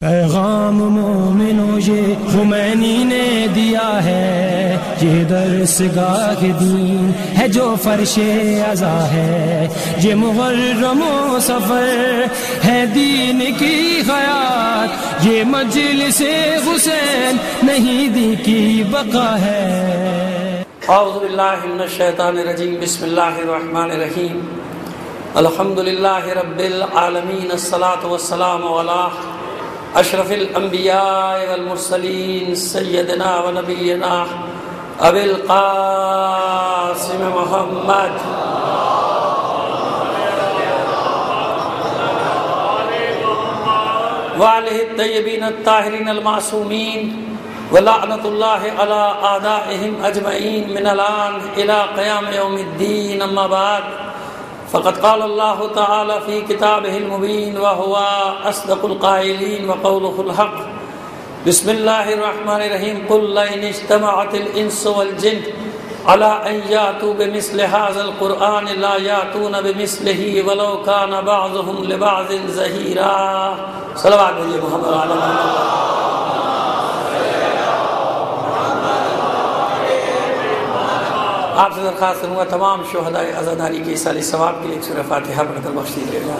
پیغام مومنوں یہ خمینی نے دیا ہے، یہ درس گاہ دین ہے جو فرش ازا ہے، یہ محرم و سفر ہے دین کی حیات، یہ مجلس حسین نہیں دین کی بقا ہے۔ اعوذ باللہ من الشیطان الرجیم، بسم اللہ الرحمن الرحیم، الحمدللہ رب العالمین، الصلاۃ والسلام علی اشرف الانبیاء والمرسلین، سیدنا و نبینا ابی القاسم محمد وآلہ الطیبین الطاہرین المعصومین، ولعنۃ اللہ علی اعدائہم اجمعین من الآن الی قیام یوم الدین، اما بعد فقد قال اللہ تعالی فی کتابہ المبین وہو اصدق القائلین وقولہ الحق۔ بسم اللہ الرحمن الرحیم، قل لئن اجتمعت الانس والجن علی ان یاتوا بمثل ھذا القرآن لا یاتون بمثلہ ولو کان بعضهم لبعض ظہیرا۔ صلوات بھیجیے محمد علی محمد۔ آپ سے درخواست کروں گا تمام شہداء عزاداری کے ایصال ثواب کے لیے ایک سورہ فاتحہ پڑھ کر بخش دیجیے گا۔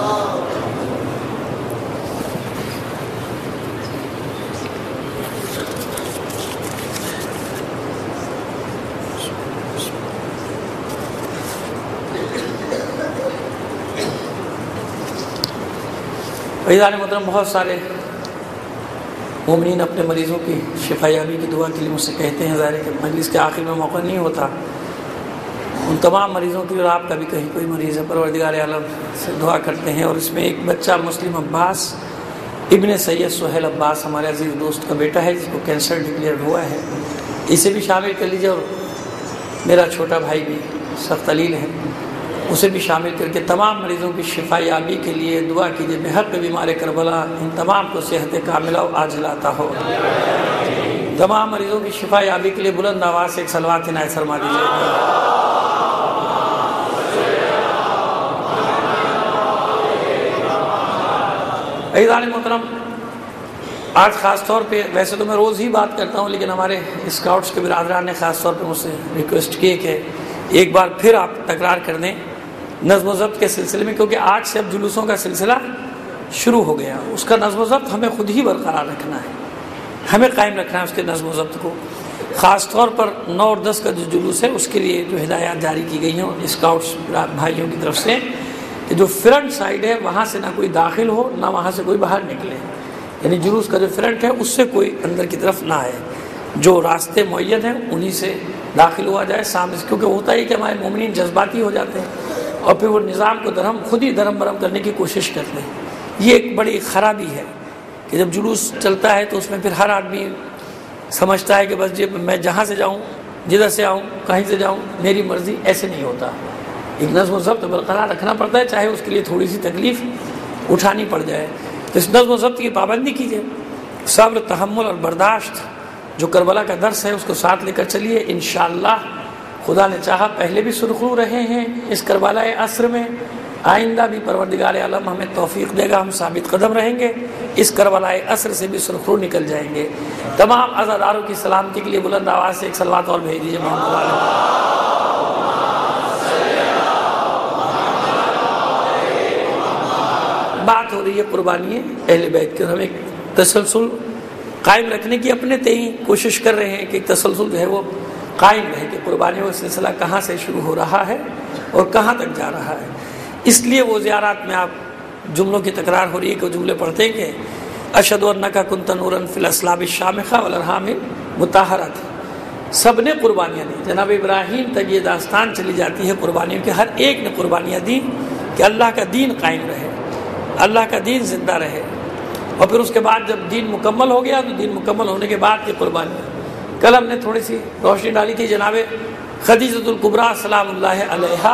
عزیزان محترم، بہت سارے مومنین اپنے مریضوں کی شفا یابی کی دعا کے لیے مجھ سے کہتے ہیں، ظاہر ہے کہ مجلس کے آخر میں موقع نہیں ہوتا، ان تمام مریضوں کی اور آپ کا بھی کہیں کوئی مریض ہے، پروردگار عالم سے دعا کرتے ہیں۔ اور اس میں ایک بچہ مسلم عباس ابن سید سہیل عباس، ہمارے عزیز دوست کا بیٹا ہے جس کو کینسر ڈکلیئر ہوا ہے، اسے بھی شامل کر لیجیے، اور میرا چھوٹا بھائی بھی سخت علیل ہے، اسے بھی شامل کر کے تمام مریضوں کی شفا یابی کے لیے دعا کیجیے۔ بحق بیمار کربلا ان تمام کو صحت کاملہ و عاجلہ عطا ہو۔ تمام مریضوں کی شفا یابی کے لیے بلند آواز سے ایک صلوات عنایت فرما دیجیے۔ عزیزان محترم، آج خاص طور پہ، ویسے تو میں روز ہی بات کرتا ہوں، لیکن ہمارے اسکاؤٹس کے برادران نے خاص طور پہ مجھ سے ریکویسٹ کی کہ ایک بار پھر آپ تکرار کر دیں نظم و ضبط کے سلسلے میں، کیونکہ آج سے اب جلوسوں کا سلسلہ شروع ہو گیا، اس کا نظم و ضبط ہمیں خود ہی برقرار رکھنا ہے، ہمیں قائم رکھنا ہے اس کے نظم و ضبط کو۔ خاص طور پر 9 اور 10 کا جو جلوس ہے اس کے لیے جو ہدایات جاری کی گئی ہیں اسکاؤٹس بھائیوں کی طرف سے، کہ جو فرنٹ سائڈ ہے وہاں سے نہ کوئی داخل ہو نہ وہاں سے کوئی باہر نکلے، یعنی جلوس کا جو فرنٹ ہے اس سے کوئی اندر کی طرف نہ آئے، جو راستے معین ہیں انہی سے داخل ہوا جائے سامنے سے، کیونکہ ہوتا ہے کہ ہمارے مومنین جذباتی ہو جاتے ہیں اور پھر وہ نظام کو خود ہی درہم برہم کرنے کی کوشش کرتے ہیں۔ یہ ایک بڑی خرابی ہے کہ جب جلوس چلتا ہے تو اس میں پھر ہر آدمی سمجھتا ہے کہ بس میں جہاں سے جاؤں، جدھر سے آؤں، کہیں سے جاؤں، میری مرضی، ایسے نہیں ہوتا۔ ایک نظم و ضبط برقرار رکھنا پڑتا ہے، چاہے اس کے لیے تھوڑی سی تکلیف اٹھانی پڑ جائے، تو اس نظم و ضبط کی پابندی کیجیے، صبر، تحمل اور برداشت، جو کربلا کا درس ہے اس کو ساتھ لے کر چلیے۔ انشاءاللہ خدا نے چاہا پہلے بھی سرخرو رہے ہیں اس کربلا عصر میں، آئندہ بھی پروردگار عالم ہمیں توفیق دے گا، ہم ثابت قدم رہیں گے، اس کربلا عصر سے بھی سرخرو نکل جائیں گے۔ تمام عزاداروں کی سلامتی کے لیے بلند آواز سے ایک صلوات اور بھیج دیجیے محمد علیہ۔ بات ہو رہی ہے قربانی اہل بیت کی، اور ہم ایک تسلسل قائم رکھنے کی اپنے تئیں کوشش کر رہے ہیں کہ ایک تسلسل جو ہے وہ قائم رہے کہ قربانیوں کا سلسلہ کہاں سے شروع ہو رہا ہے اور کہاں تک جا رہا ہے۔ اس لیے وہ زیارات میں آپ جملوں کی تکرار ہو رہی ہے کہ وہ جملے پڑھتے ہیں کہ اشہد انک کنت نورا فی الاصلاب الشامخہ والارحام المطہرۃ، سب نے قربانیاں دی، جناب ابراہیم تک یہ داستان چلی جاتی ہے قربانیوں کی، ہر ایک نے قربانیاں دی کہ اللہ کا دین قائم رہے، اللہ کا دین زندہ رہے، اور پھر اس کے بعد جب دین مکمل ہو گیا تو دین مکمل ہونے کے بعد کی قربانی۔ کل ہم نے تھوڑی سی روشنی ڈالی تھی جناب خدیجۃ الکبریٰ سلام اللہ علیہا،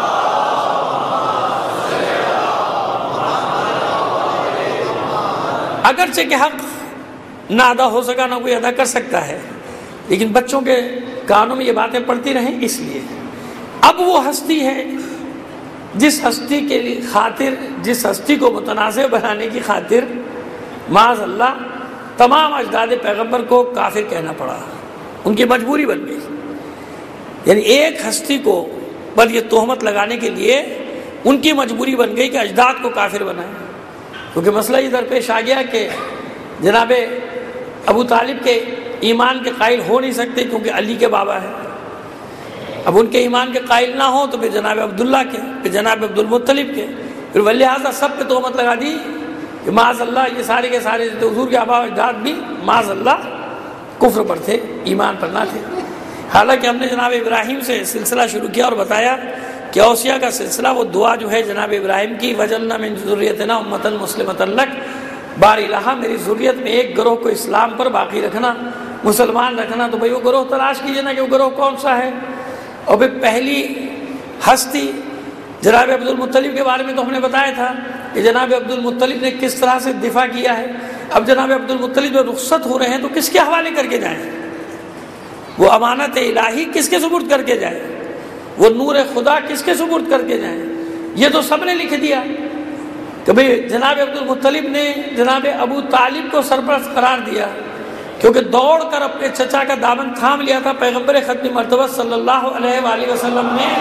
اگرچہ کہ حق نہ ادا ہو سکا، نہ کوئی ادا کر سکتا ہے، لیکن بچوں کے کانوں میں یہ باتیں پڑتی رہیں، اس لیے اب وہ ہستی ہے جس ہستی کے خاطر، جس ہستی کو متنازع بنانے کی خاطر معاذ اللہ تمام اجداد پیغمبر کو کافر کہنا پڑا، ان کی مجبوری بن گئی. یعنی ایک ہستی کو پر یہ تہمت لگانے کے لیے ان کی مجبوری بن گئی کہ اجداد کو کافر بنائیں. کیونکہ مسئلہ یہ درپیش آ گیا کہ جناب ابو طالب کے ایمان کے قائل ہو نہیں سکتے کیونکہ علی کے بابا ہیں. اب ان کے ایمان کے قائل نہ ہوں تو پھر جناب عبداللہ کے، پھر جناب عبد المطلب کے، پھر ولہٰذا سب پہ تہمت لگا دی کہ معاذ اللہ یہ سارے کے سارے حضور کے آبا و اجداد بھی معاذ اللہ کفر پر تھے، ایمان پر نہ تھے. حالانکہ ہم نے جناب ابراہیم سے سلسلہ شروع کیا اور بتایا کہ اوصیہ کا سلسلہ وہ دعا جو ہے جناب ابراہیم کی وجعلنا من ذریتنا امۃ مسلمۃ لک، بار الہ میری ذریت میں ایک گروہ کو اسلام پر باقی رکھنا، مسلمان رکھنا. تو بھئی وہ گروہ تلاش کیجیے نا کہ وہ گروہ کون سا ہے. اور پھر پہلی ہستی جناب عبد المطلب کے بارے میں تو ہم نے بتایا تھا کہ جناب عبد المطلب نے کس طرح سے دفاع کیا ہے. اب جناب عبد المطلب جو رخصت ہو رہے ہیں تو کس کے حوالے کر کے جائیں؟ وہ امانت الہی کس کے سپرد کر کے جائیں؟ وہ نور خدا کس کے سپرد کر کے جائیں؟ یہ تو سب نے لکھ دیا کہ بھئی جناب عبد المطلب نے جناب ابو طالب کو سرپرست قرار دیا کیونکہ دوڑ کر اپنے چچا کا دامن تھام لیا تھا پیغمبر ختم مرتبہ صلی اللہ علیہ وآلہ وسلم نے.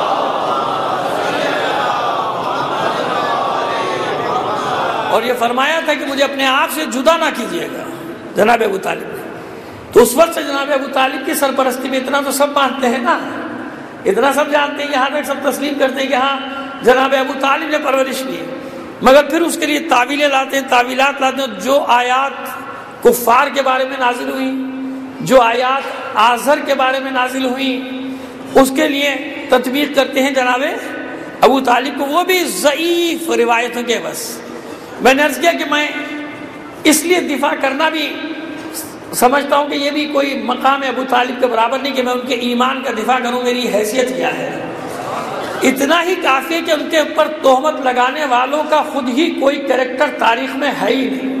اور یہ فرمایا تھا کہ مجھے اپنے آپ سے جدا نہ کیجیے گا جناب ابو طالب نے. تو اس وقت سے جناب ابو طالب کی سرپرستی میں اتنا تو سب مانتے ہیں نا، اتنا سب جانتے ہیں، یہاں تک سب تسلیم کرتے ہیں کہ ہاں جناب ابو طالب نے پرورش کی. مگر پھر اس کے لیے تعویلیں لاتے ہیں، تعویلات لاتے ہیں. جو آیات کفار کے بارے میں نازل ہوئی، جو آیات آزر کے بارے میں نازل ہوئی، اس کے لیے تطبیق کرتے ہیں جناب ابو طالب کو، وہ بھی ضعیف روایتوں کے. بس میں نے عرض کیا کہ میں اس لیے دفاع کرنا بھی سمجھتا ہوں کہ یہ بھی کوئی مقام ابو طالب کے برابر نہیں کہ میں ان کے ایمان کا دفاع کروں، میری حیثیت کیا ہے. اتنا ہی کافی ہے کہ ان کے اوپر تہمت لگانے والوں کا خود ہی کوئی کریکٹر تاریخ میں ہے ہی نہیں.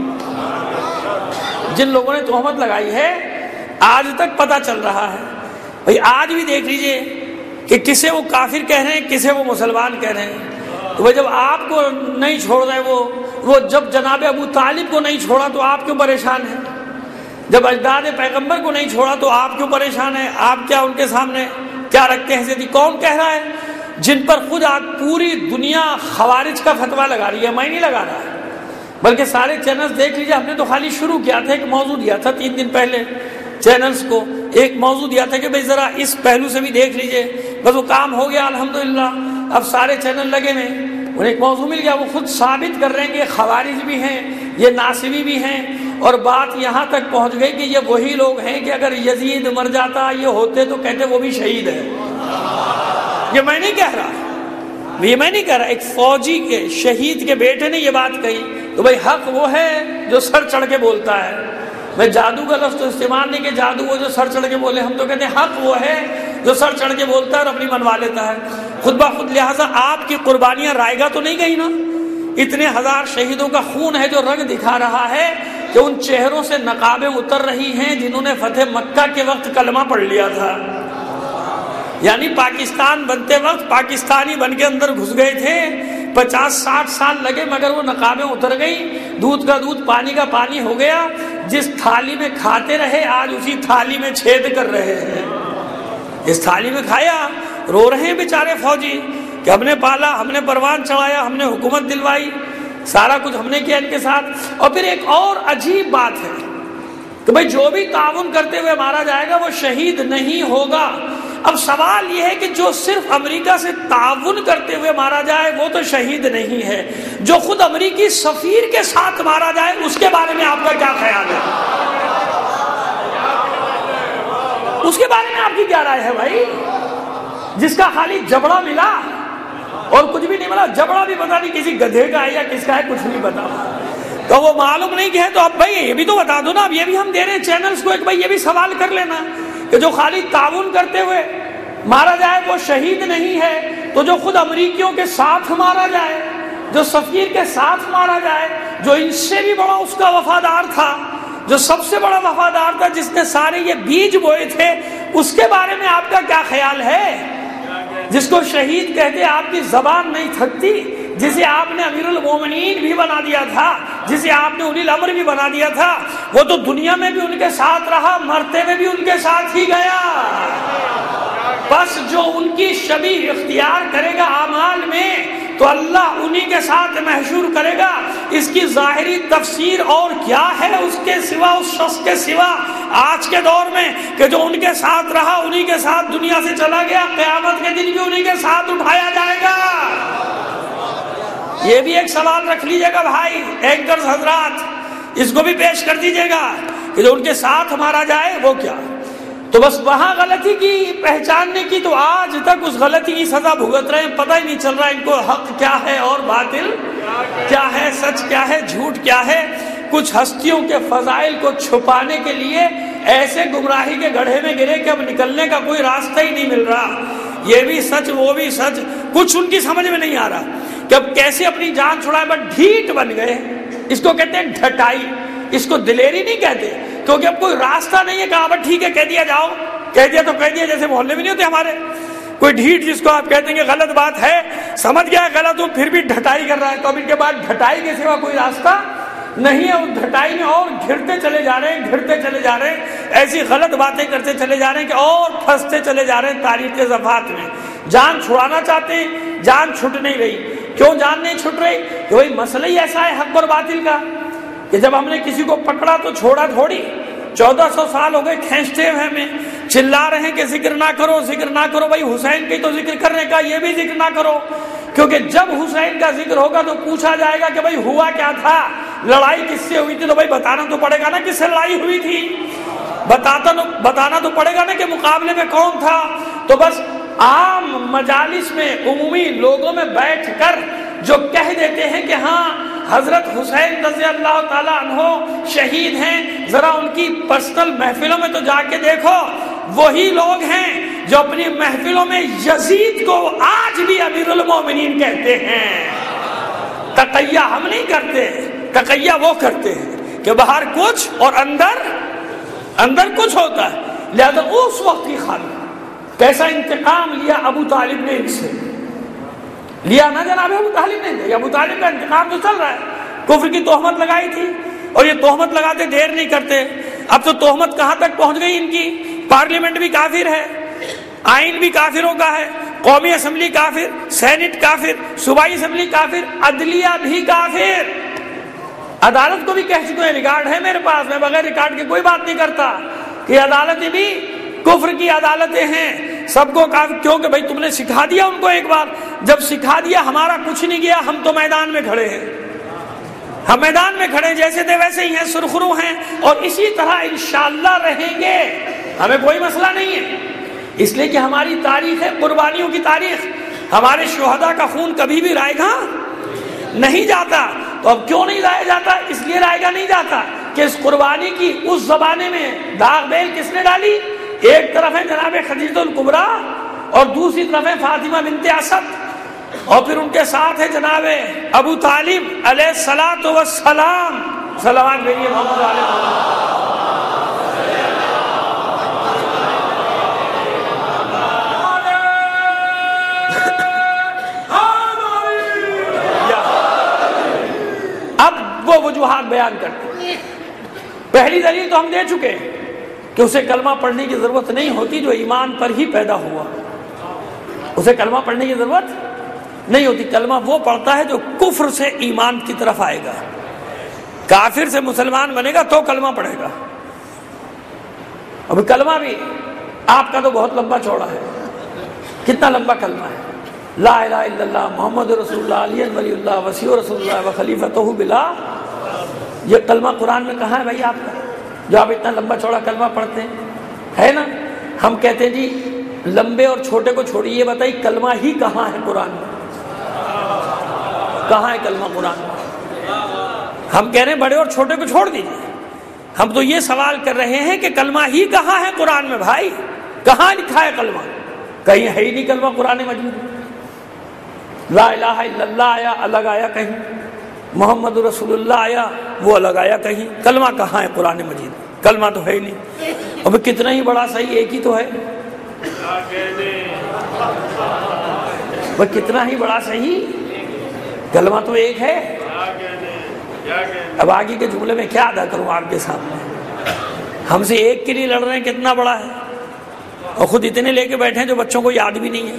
جن لوگوں نے تہمت لگائی ہے آج تک پتہ چل رہا ہے. بھئی آج بھی دیکھ لیجئے کہ کسے وہ کافر کہہ رہے ہیں، کسے وہ مسلمان کہہ رہے ہیں. تو وہ جب آپ کو نہیں چھوڑ رہے، وہ جب جناب ابو طالب کو نہیں چھوڑا تو آپ کیوں پریشان ہیں؟ جب اجداد پیغمبر کو نہیں چھوڑا تو آپ کیوں پریشان ہیں؟ آپ کیا ان کے سامنے کیا رکھتے ہیں حیثیت؟ کون کہہ رہا ہے؟ جن پر خود آج پوری دنیا خوارج کا فتویٰ لگا رہی ہے. میں نہیں لگا رہا، بلکہ سارے چینلز دیکھ لیجیے. ہم نے تو خالی شروع کیا تھا، ایک موضوع دیا تھا 3 دن پہلے چینلز کو، ایک موضوع دیا تھا کہ بھئی ذرا اس پہلو سے بھی دیکھ لیجیے. بس وہ کام ہو گیا الحمدللہ. اب سارے چینل لگے ہوئے، انہیں ایک موضوع مل گیا. وہ خود ثابت کر رہے ہیں کہ یہ خوارج بھی ہیں، یہ ناصبی بھی ہیں. اور بات یہاں تک پہنچ گئی کہ یہ وہی لوگ ہیں کہ اگر یزید مر جاتا یہ ہوتے تو کہتے وہ بھی شہید ہے. یہ میں نہیں کہہ رہا، یہ میں نہیں کہہ رہا، ایک فوجی کے شہید کے بیٹے نے یہ بات کہی. تو بھئی حق وہ ہے جو سر چڑھ کے بولتا ہے. میں جادو کا لفظ تو استعمال نہیں کہ جادو وہ جو سر چڑھ کے بولے، ہم تو کہتے ہیں حق وہ ہے جو سر چڑھ کے بولتا ہے اور اپنی منوا لیتا ہے خود بخود. لہٰذا آپ کی قربانیاں رائے گا تو نہیں گئی نا. اتنے ہزار شہیدوں کا خون ہے جو رنگ دکھا رہا ہے کہ ان چہروں سے نقابیں اتر رہی ہیں جنہوں نے فتح مکہ کے وقت کلمہ پڑھ لیا تھا. یعنی پاکستان بنتے وقت پاکستانی بن کے اندر گھس گئے تھے، 50-60 سال لگے مگر وہ نقابیں اتر گئی. دودھ کا دودھ پانی کا پانی ہو گیا. جس تھالی میں کھاتے رہے آج اسی تھالی میں چھید کر رہے ہیں. اس تھالی میں کھایا، رو رہے ہیں بیچارے فوجی کہ ہم نے پالا، ہم نے پروان چڑھایا، ہم نے حکومت دلوائی، سارا کچھ ہم نے کیا ان کے ساتھ. اور پھر ایک اور عجیب بات ہے کہ بھئی جو بھی تعاون کرتے ہوئے مارا جائے گا وہ شہید نہیں ہوگا. اب سوال یہ ہے کہ جو صرف امریکہ سے تعاون کرتے ہوئے مارا جائے وہ تو شہید نہیں ہے، جو خود امریکی سفیر کے ساتھ مارا جائے اس کے بارے میں آپ کا کیا خیال ہے؟ اس کے بارے میں آپ کی کیا رائے ہے بھائی؟ جس کا خالی جبڑا ملا اور کچھ بھی نہیں ملا، جبڑا بھی پتا نہیں کسی گدھے کا ہے یا کس کا ہے، کچھ نہیں پتا، تو وہ معلوم نہیں کہ ہے. تو اب بھائی یہ بھی تو بتا دو نا. اب یہ بھی ہم دے رہے ہیں چینلز کو ایک بھائی یہ بھی سوال کر لینا کہ جو خالی تعاون کرتے ہوئے مارا جائے وہ شہید نہیں ہے، تو جو خود امریکیوں کے ساتھ مارا جائے، جو سفیر کے ساتھ مارا جائے، جو ان سے بھی بڑا اس کا وفادار تھا، جو سب سے بڑا وفادار تھا، جس نے سارے یہ بیج بوئے تھے، اس کے بارے میں آپ کا کیا خیال ہے؟ جس کو شہید کہتے آپ کی زبان نہیں تھکتی جسے آپ نے امیر المومنین بھی بنا دیا تھا، جسے آپ نے اولی الامر بھی بنا دیا تھا، وہ تو دنیا میں بھی ان کے ساتھ رہا، مرتے میں بھی ان کے ساتھ ہی گیا۔ بس جو ان کی شبیہ اختیار کرے گا اعمال میں تو اللہ انہی کے ساتھ محشور کرے گا۔ اس کی ظاہری تفسیر اور کیا ہے اس کے سوا، اس شخص کے سوا آج کے دور میں کہ جو ان کے ساتھ رہا انہی کے ساتھ دنیا سے چلا گیا، قیامت کے دن بھی انہی کے ساتھ اٹھایا جائے گا۔ یہ بھی ایک سوال رکھ لیجئے گا بھائی، اینکرز حضرات، اس کو بھی پیش کر دیجئے گا کہ جو ان کے ساتھ مارا جائے وہ کیا۔ تو بس وہاں غلطی کی پہچاننے کی تو آج تک اس غلطی کی سزا بھگت رہے ہیں، پتہ ہی نہیں چل رہا ان کو حق کیا ہے اور باطل کیا ہے، سچ کیا ہے، جھوٹ کیا ہے۔ کچھ ہستیوں کے فضائل کو چھپانے کے لیے ایسے گمراہی کے گڑھے میں گرے کہ اب نکلنے کا کوئی راستہ ہی نہیں مل رہا، یہ بھی سچ وہ بھی سچ، کچھ ان کی سمجھ میں نہیں آ رہا کہ اب کیسے اپنی جان چھڑائے، بس ڈھیٹ بن گئے۔ اس کو کہتے ہیں ڈھٹائی، اس کو دلیری نہیں کہتے، کیونکہ اب کوئی راستہ نہیں ہے، کہا ٹھیک ہے کہہ دیا جاؤ، کہہ دیا تو کہہ دیا، جیسے محلے میں نہیں ہوتے ہمارے کوئی ڈھیٹ جس کو آپ کہتے ہیں کہ غلط بات ہے، سمجھ گیا غلط ہوں پھر بھی ڈھٹائی کر رہا ہے، تو اب ان کے بعد ڈھٹائی کے سوا کوئی راستہ نہیں ہے۔ اس ڈھٹائی میں اور گھرتے چلے جا رہے ہیں، گھرتے چلے جا رہے ہیں، ایسی غلط باتیں کرتے چلے جا رہے ہیں کہ اور پھنستے چلے جا رہے ہیں تاریخ کے صفحات میں۔ جان چھڑانا چاہتے ہیں، جان چھٹ نہیں رہی۔ کیوں جان نہیں چھٹ رہی؟ کہ وہی مسئلہ ہی ایسا ہے حق اور باطل کا کہ جب ہم نے کسی کو پکڑا تو چھوڑا تھوڑی، 1400 سال ہو گئے کھینچتے ہوئے ہمیں، چلا رہے ہیں کہ ذکر نہ کرو، ذکر نہ کرو، بھائی حسین کی تو ذکر کرنے کا، یہ بھی ذکر نہ کرو، کیونکہ جب حسین کا ذکر ہوگا تو پوچھا جائے گا کہ بھائی ہوا کیا تھا، لڑائی کس سے ہوئی تھی، تو بھائی بتانا تو پڑے گا نا کس سے لڑائی ہوئی تھی، بتانا تو پڑے گا نا کہ مقابلے میں کون تھا۔ تو بس عام مجالس میں عمومی لوگوں میں بیٹھ کر جو کہہ دیتے ہیں کہ ہاں حضرت حسین رضی اللہ تعالیٰ عنہ شہید ہیں، ذرا ان کی پرسنل محفلوں میں تو جا کے دیکھو، وہی لوگ ہیں جو اپنی محفلوں میں یزید کو آج بھی امیر المومنین کہتے ہیں۔ تقیہ ہم نہیں کرتے، تقیہ وہ کرتے ہیں کہ باہر کچھ اور اندر کچھ ہوتا ہے۔ لہذا اس وقت کی خالی کیسا انتقام لیا ابو طالب نے ان سے، لیا نا جناب ابو طالب نے، ابو طالب کا انتقام تو چل رہا ہے، کفر کی تہمت لگائی تھی اور یہ تہمت لگاتے دیر نہیں کرتے۔ اب تو تہمت کہاں تک پہنچ گئی ان کی، پارلیمنٹ بھی کافر ہے، آئین بھی کافروں کا ہے، قومی اسمبلی کافر، سینٹ کافر، صوبائی اسمبلی کافر، عدلیہ بھی کافر۔ عدالت کو بھی کہہ چکے ہیں، ریکارڈ ہے میرے پاس، میں بغیر ریکارڈ کے کوئی بات نہیں کرتا، کہ عدالتیں بھی کفر کی عدالتیں ہیں، سب کو کافر، کیونکہ بھائی تم نے سکھا دیا ان کو ایک بار، جب سکھا دیا ہمارا کچھ نہیں گیا، ہم تو میدان میں کھڑے ہیں، ہم میدان میں کھڑے جیسے تھے ویسے ہی ہیں، سرخرو ہیں، اور اسی طرح انشاءاللہ رہیں گے، ہمیں کوئی مسئلہ نہیں ہے، اس لیے کہ ہماری تاریخ ہے قربانیوں کی تاریخ، ہمارے شہداء کا خون کبھی بھی رائے گا نہیں جاتا۔ تو اب کیوں نہیں لایا جاتا؟ اس لیے رائے گا نہیں جاتا کہ اس قربانی کی اس زمانے میں داغ بیل کس نے ڈالی؟ ایک طرف ہے جناب خدیجہ الکبریٰ اور دوسری طرف ہے فاطمہ بنت اسد، اور پھر ان کے ساتھ ہے جناب ابو طالب علیہ الصلوۃ والسلام، صلوات بھیجیے محمد علیہ وسلم۔ اب وہ وجوہات بیان کرتے ہیں۔ پہلی دلیل تو ہم دے چکے ہیں کہ اسے کلمہ پڑھنے کی ضرورت نہیں ہوتی جو ایمان پر ہی پیدا ہوا، اسے کلمہ پڑھنے کی ضرورت نہیں ہوتی، کلمہ وہ پڑھتا ہے جو کفر سے ایمان کی طرف آئے گا، کافر سے مسلمان بنے گا تو کلمہ پڑھے گا۔ اب کلمہ بھی آپ کا تو بہت لمبا چوڑا ہے، کتنا لمبا کلمہ ہے؟ لا الہ الا اللہ محمد رسول اللہ علی ولی اللہ وسیع رسول اللہ و خلیفتہ بلا، یہ کلمہ قرآن میں کہاں ہے بھائی آپ کا جو آپ اتنا لمبا چوڑا کلمہ پڑھتے ہیں؟ ہے نا؟ ہم کہتے ہیں جی لمبے اور چھوٹے کو چھوڑیے، یہ بتائیے کلمہ ہی کہاں ہے قرآن میں؟ کہاں ہے کلمہ قرآن میں؟ ہم کہہ رہے ہیں بڑے اور چھوٹے کو چھوڑ دیجیے، ہم تو یہ سوال کر رہے ہیں کہ کلمہ ہی کہاں ہے قرآن میں بھائی؟ کہاں لکھا ہے کلمہ؟ کہیں ہے ہی نہیں کلمہ قرآن مجید میں۔ لا الہ الا اللہ آیا الگ آیا کہیں، محمد رسول اللہ آیا وہ الگ آیا کہیں، کلمہ کہاں ہے قرآن مجید؟ کلمہ تو ہے ہی نہیں۔ اب کتنا ہی بڑا صحیح ایک ہی تو ہے، وہ کتنا ہی بڑا صحیح کلمہ تو ایک ہے. اب آگے کے جملے میں کیا ادا کروں آپ کے سامنے؟ ہم سے ایک کے لیے لڑ رہے ہیں، کتنا بڑا ہے، اور خود اتنے لے کے بیٹھے ہیں جو بچوں کو یاد بھی نہیں ہے.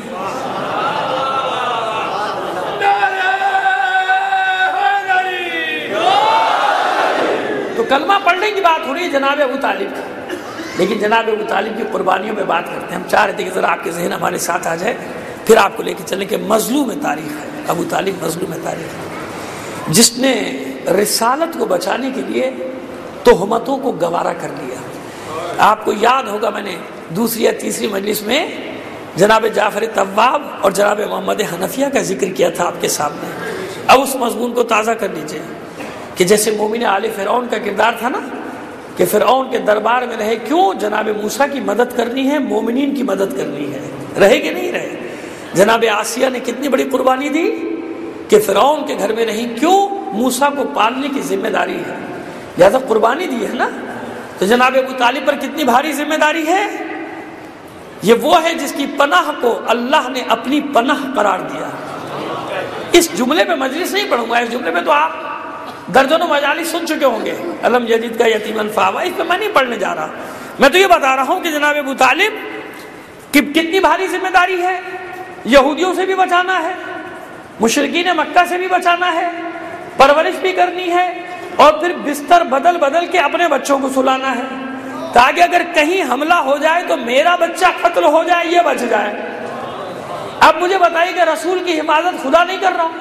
تو کلمہ پڑھنے کی بات ہو رہی ہے جناب ابو طالب کی، لیکن جناب ابو طالب کی قربانیوں میں بات کرتے ہیں. ہم چاہ رہے تھے کہ ذرا آپ کے ذہن ہمارے ساتھ آ جائے، پھر آپ کو لے کے چلیں کہ مظلوم تاریخ ہے. ابو طالب مظلوم تاریخ ہے، جس نے رسالت کو بچانے کے لیے تہمتوں کو گوارا کر لیا. آپ کو یاد ہوگا میں نے دوسری یا تیسری مجلس میں جناب جعفر طواب اور جناب محمد حنفیہ کا ذکر کیا تھا آپ کے سامنے. اب اس مضمون کو تازہ کر لیجئے کہ جیسے مومن آل فرعون کا کردار تھا نا، کہ فرعون کے دربار میں رہے کیوں جناب موسیٰ کی مدد کرنی ہے، مومنین کی مدد کرنی ہے، رہے کہ نہیں رہے. جناب آسیہ نے کتنی بڑی قربانی دی کہ فرعون کے گھر میں رہیں کیوں، موسیٰ کو پالنے کی ذمہ داری ہے، لہذا قربانی دی ہے نا. تو جناب ابو طالب پر کتنی بھاری ذمہ داری ہے. یہ وہ ہے جس کی پناہ کو اللہ نے اپنی پناہ قرار دیا. اس جملے پہ مجلس نہیں پڑھوں گا، اس جملے پہ تو آپ درجنوں مجالس سن چکے ہوں گے. علم جدید کا یتیمن فاوا، اس پہ میں نہیں پڑھنے جا رہا. میں تو یہ بتا رہا ہوں کہ جناب ابو طالب کی کتنی بھاری ذمہ داری ہے. یہودیوں سے بھی بچانا ہے، مشرکین مکہ سے بھی بچانا ہے، پرورش بھی کرنی ہے، اور پھر بستر بدل بدل کے اپنے بچوں کو سلانا ہے تاکہ اگر کہیں حملہ ہو جائے تو میرا بچہ قتل ہو جائے، یہ بچ جائے. اب مجھے بتائیے کہ رسول کی حفاظت خدا نہیں کر رہا،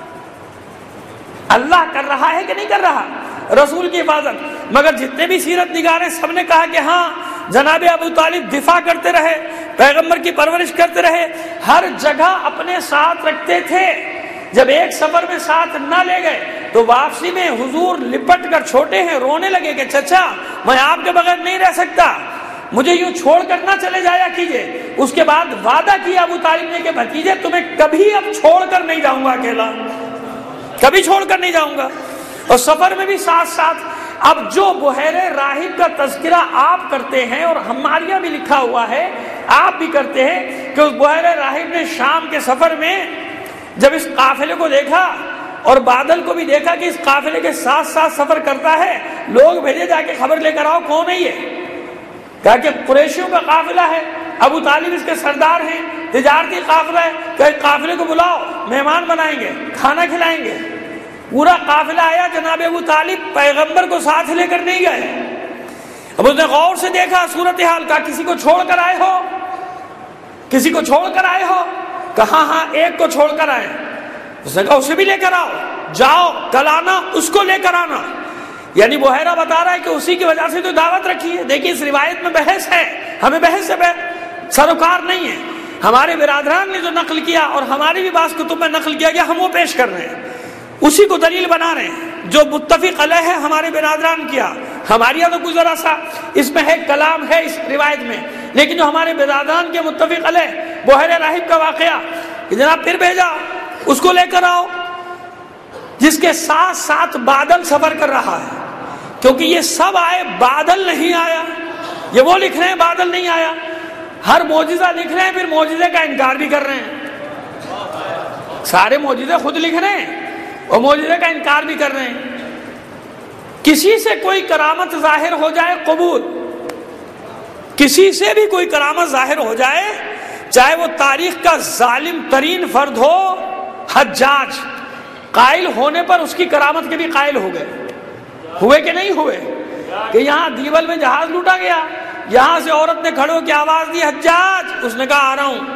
اللہ کر رہا ہے کہ نہیں کر رہا رسول کی حفاظت؟ مگر جتنے بھی سیرت نگار ہیں سب نے کہا کہ ہاں جناب ابو طالب دفاع کرتے رہے، پیغمبر کی پرورش کرتے رہے، ہر جگہ اپنے ساتھ رکھتے تھے. جب ایک سفر میں ساتھ نہ لے گئے تو واپسی میں حضور لپٹ کر چھوٹے ہیں، رونے لگے کہ چچا میں آپ کے بغیر نہیں رہ سکتا، مجھے یوں چھوڑ کر نہ چلے جایا کیجئے. اس کے بعد وعدہ کیا ابو طالب نے کہ بھتیجے تمہیں کبھی اب چھوڑ کر نہیں جاؤں گا، اکیلا کبھی چھوڑ کر نہیں جاؤں گا. اور سفر میں بھی ساتھ ساتھ. اب جو بحیرہ راہب کا تذکرہ آپ کرتے ہیں اور ہمارے یہاں بھی لکھا ہوا ہے، آپ بھی کرتے ہیں کہ اس بحیرہ راہب نے شام کے سفر میں جب اس قافلے کو دیکھا اور بادل کو بھی دیکھا کہ اس قافلے کے ساتھ ساتھ سفر کرتا ہے، لوگ بھیجے جا کے خبر لے کر آؤ کون ہے یہ. کہا کہ قریشیوں کا قافلہ ہے، ابو طالب اس کے سردار ہیں، تجارتی قافلہ ہے، کہ قافلے کو بلاؤ، مہمان بنائیں گے، کھانا کھلائیں گے. پورا قافلہ آیا، جناب ابو طالب پیغمبر کو ساتھ لے کر نہیں گئے. اب اس نے غور سے دیکھا صورتحال، کا کسی کو چھوڑ کر آئے ہو، کسی کو چھوڑ کر آئے ہو؟ کہا ہاں ایک کو چھوڑ کر آئے. اس نے کہا اسے بھی لے کر آؤ، جاؤ کل آنا، اس کو لے کر آنا. یعنی بحیرہ بتا رہا ہے کہ اسی کی وجہ سے تو دعوت رکھی ہے. دیکھیے اس روایت میں بحث ہے، ہمیں بحث سے سروکار نہیں ہے. ہمارے برادران نے جو نقل کیا اور ہماری بھی بعض کتب میں نقل کیا گیا، ہم وہ پیش کر رہے ہیں، اسی کو دلیل بنا رہے ہیں. جو متفق علیہ ہے ہمارے برادران کیا، ہمارے یہاں تو کوئی ذرا سا اس میں ہے کلام ہے اس روایت میں، لیکن جو ہمارے برادران کے متفق علیہ بحیرہ راہب کا واقعہ کہ جناب پھر بھیجا، اس کو لے کر آؤ جس کے ساتھ ساتھ بادل سفر کر رہا ہے. کیونکہ یہ سب آئے، بادل نہیں آیا. یہ وہ لکھ رہے ہیں بادل نہیں آیا، ہر معجزہ لکھ رہے ہیں، پھر معجزے کا انکار بھی کر رہے ہیں. سارے معجزے خود لکھ رہے ہیں اور معجزے کا انکار بھی کر رہے ہیں. کسی سے کوئی کرامت ظاہر ہو جائے قبول، کسی سے بھی کوئی کرامت ظاہر ہو جائے، چاہے وہ تاریخ کا ظالم ترین فرد ہو، حجاج قائل ہونے پر اس کی کرامت کے بھی قائل ہو گئے. ہوئے کہ نہیں ہوئے؟ کہ یہاں دیول میں جہاز لوٹا گیا، یہاں سے عورت نے کھڑے ہو کے آواز دی حجاج، اس نے کہا آ رہا ہوں.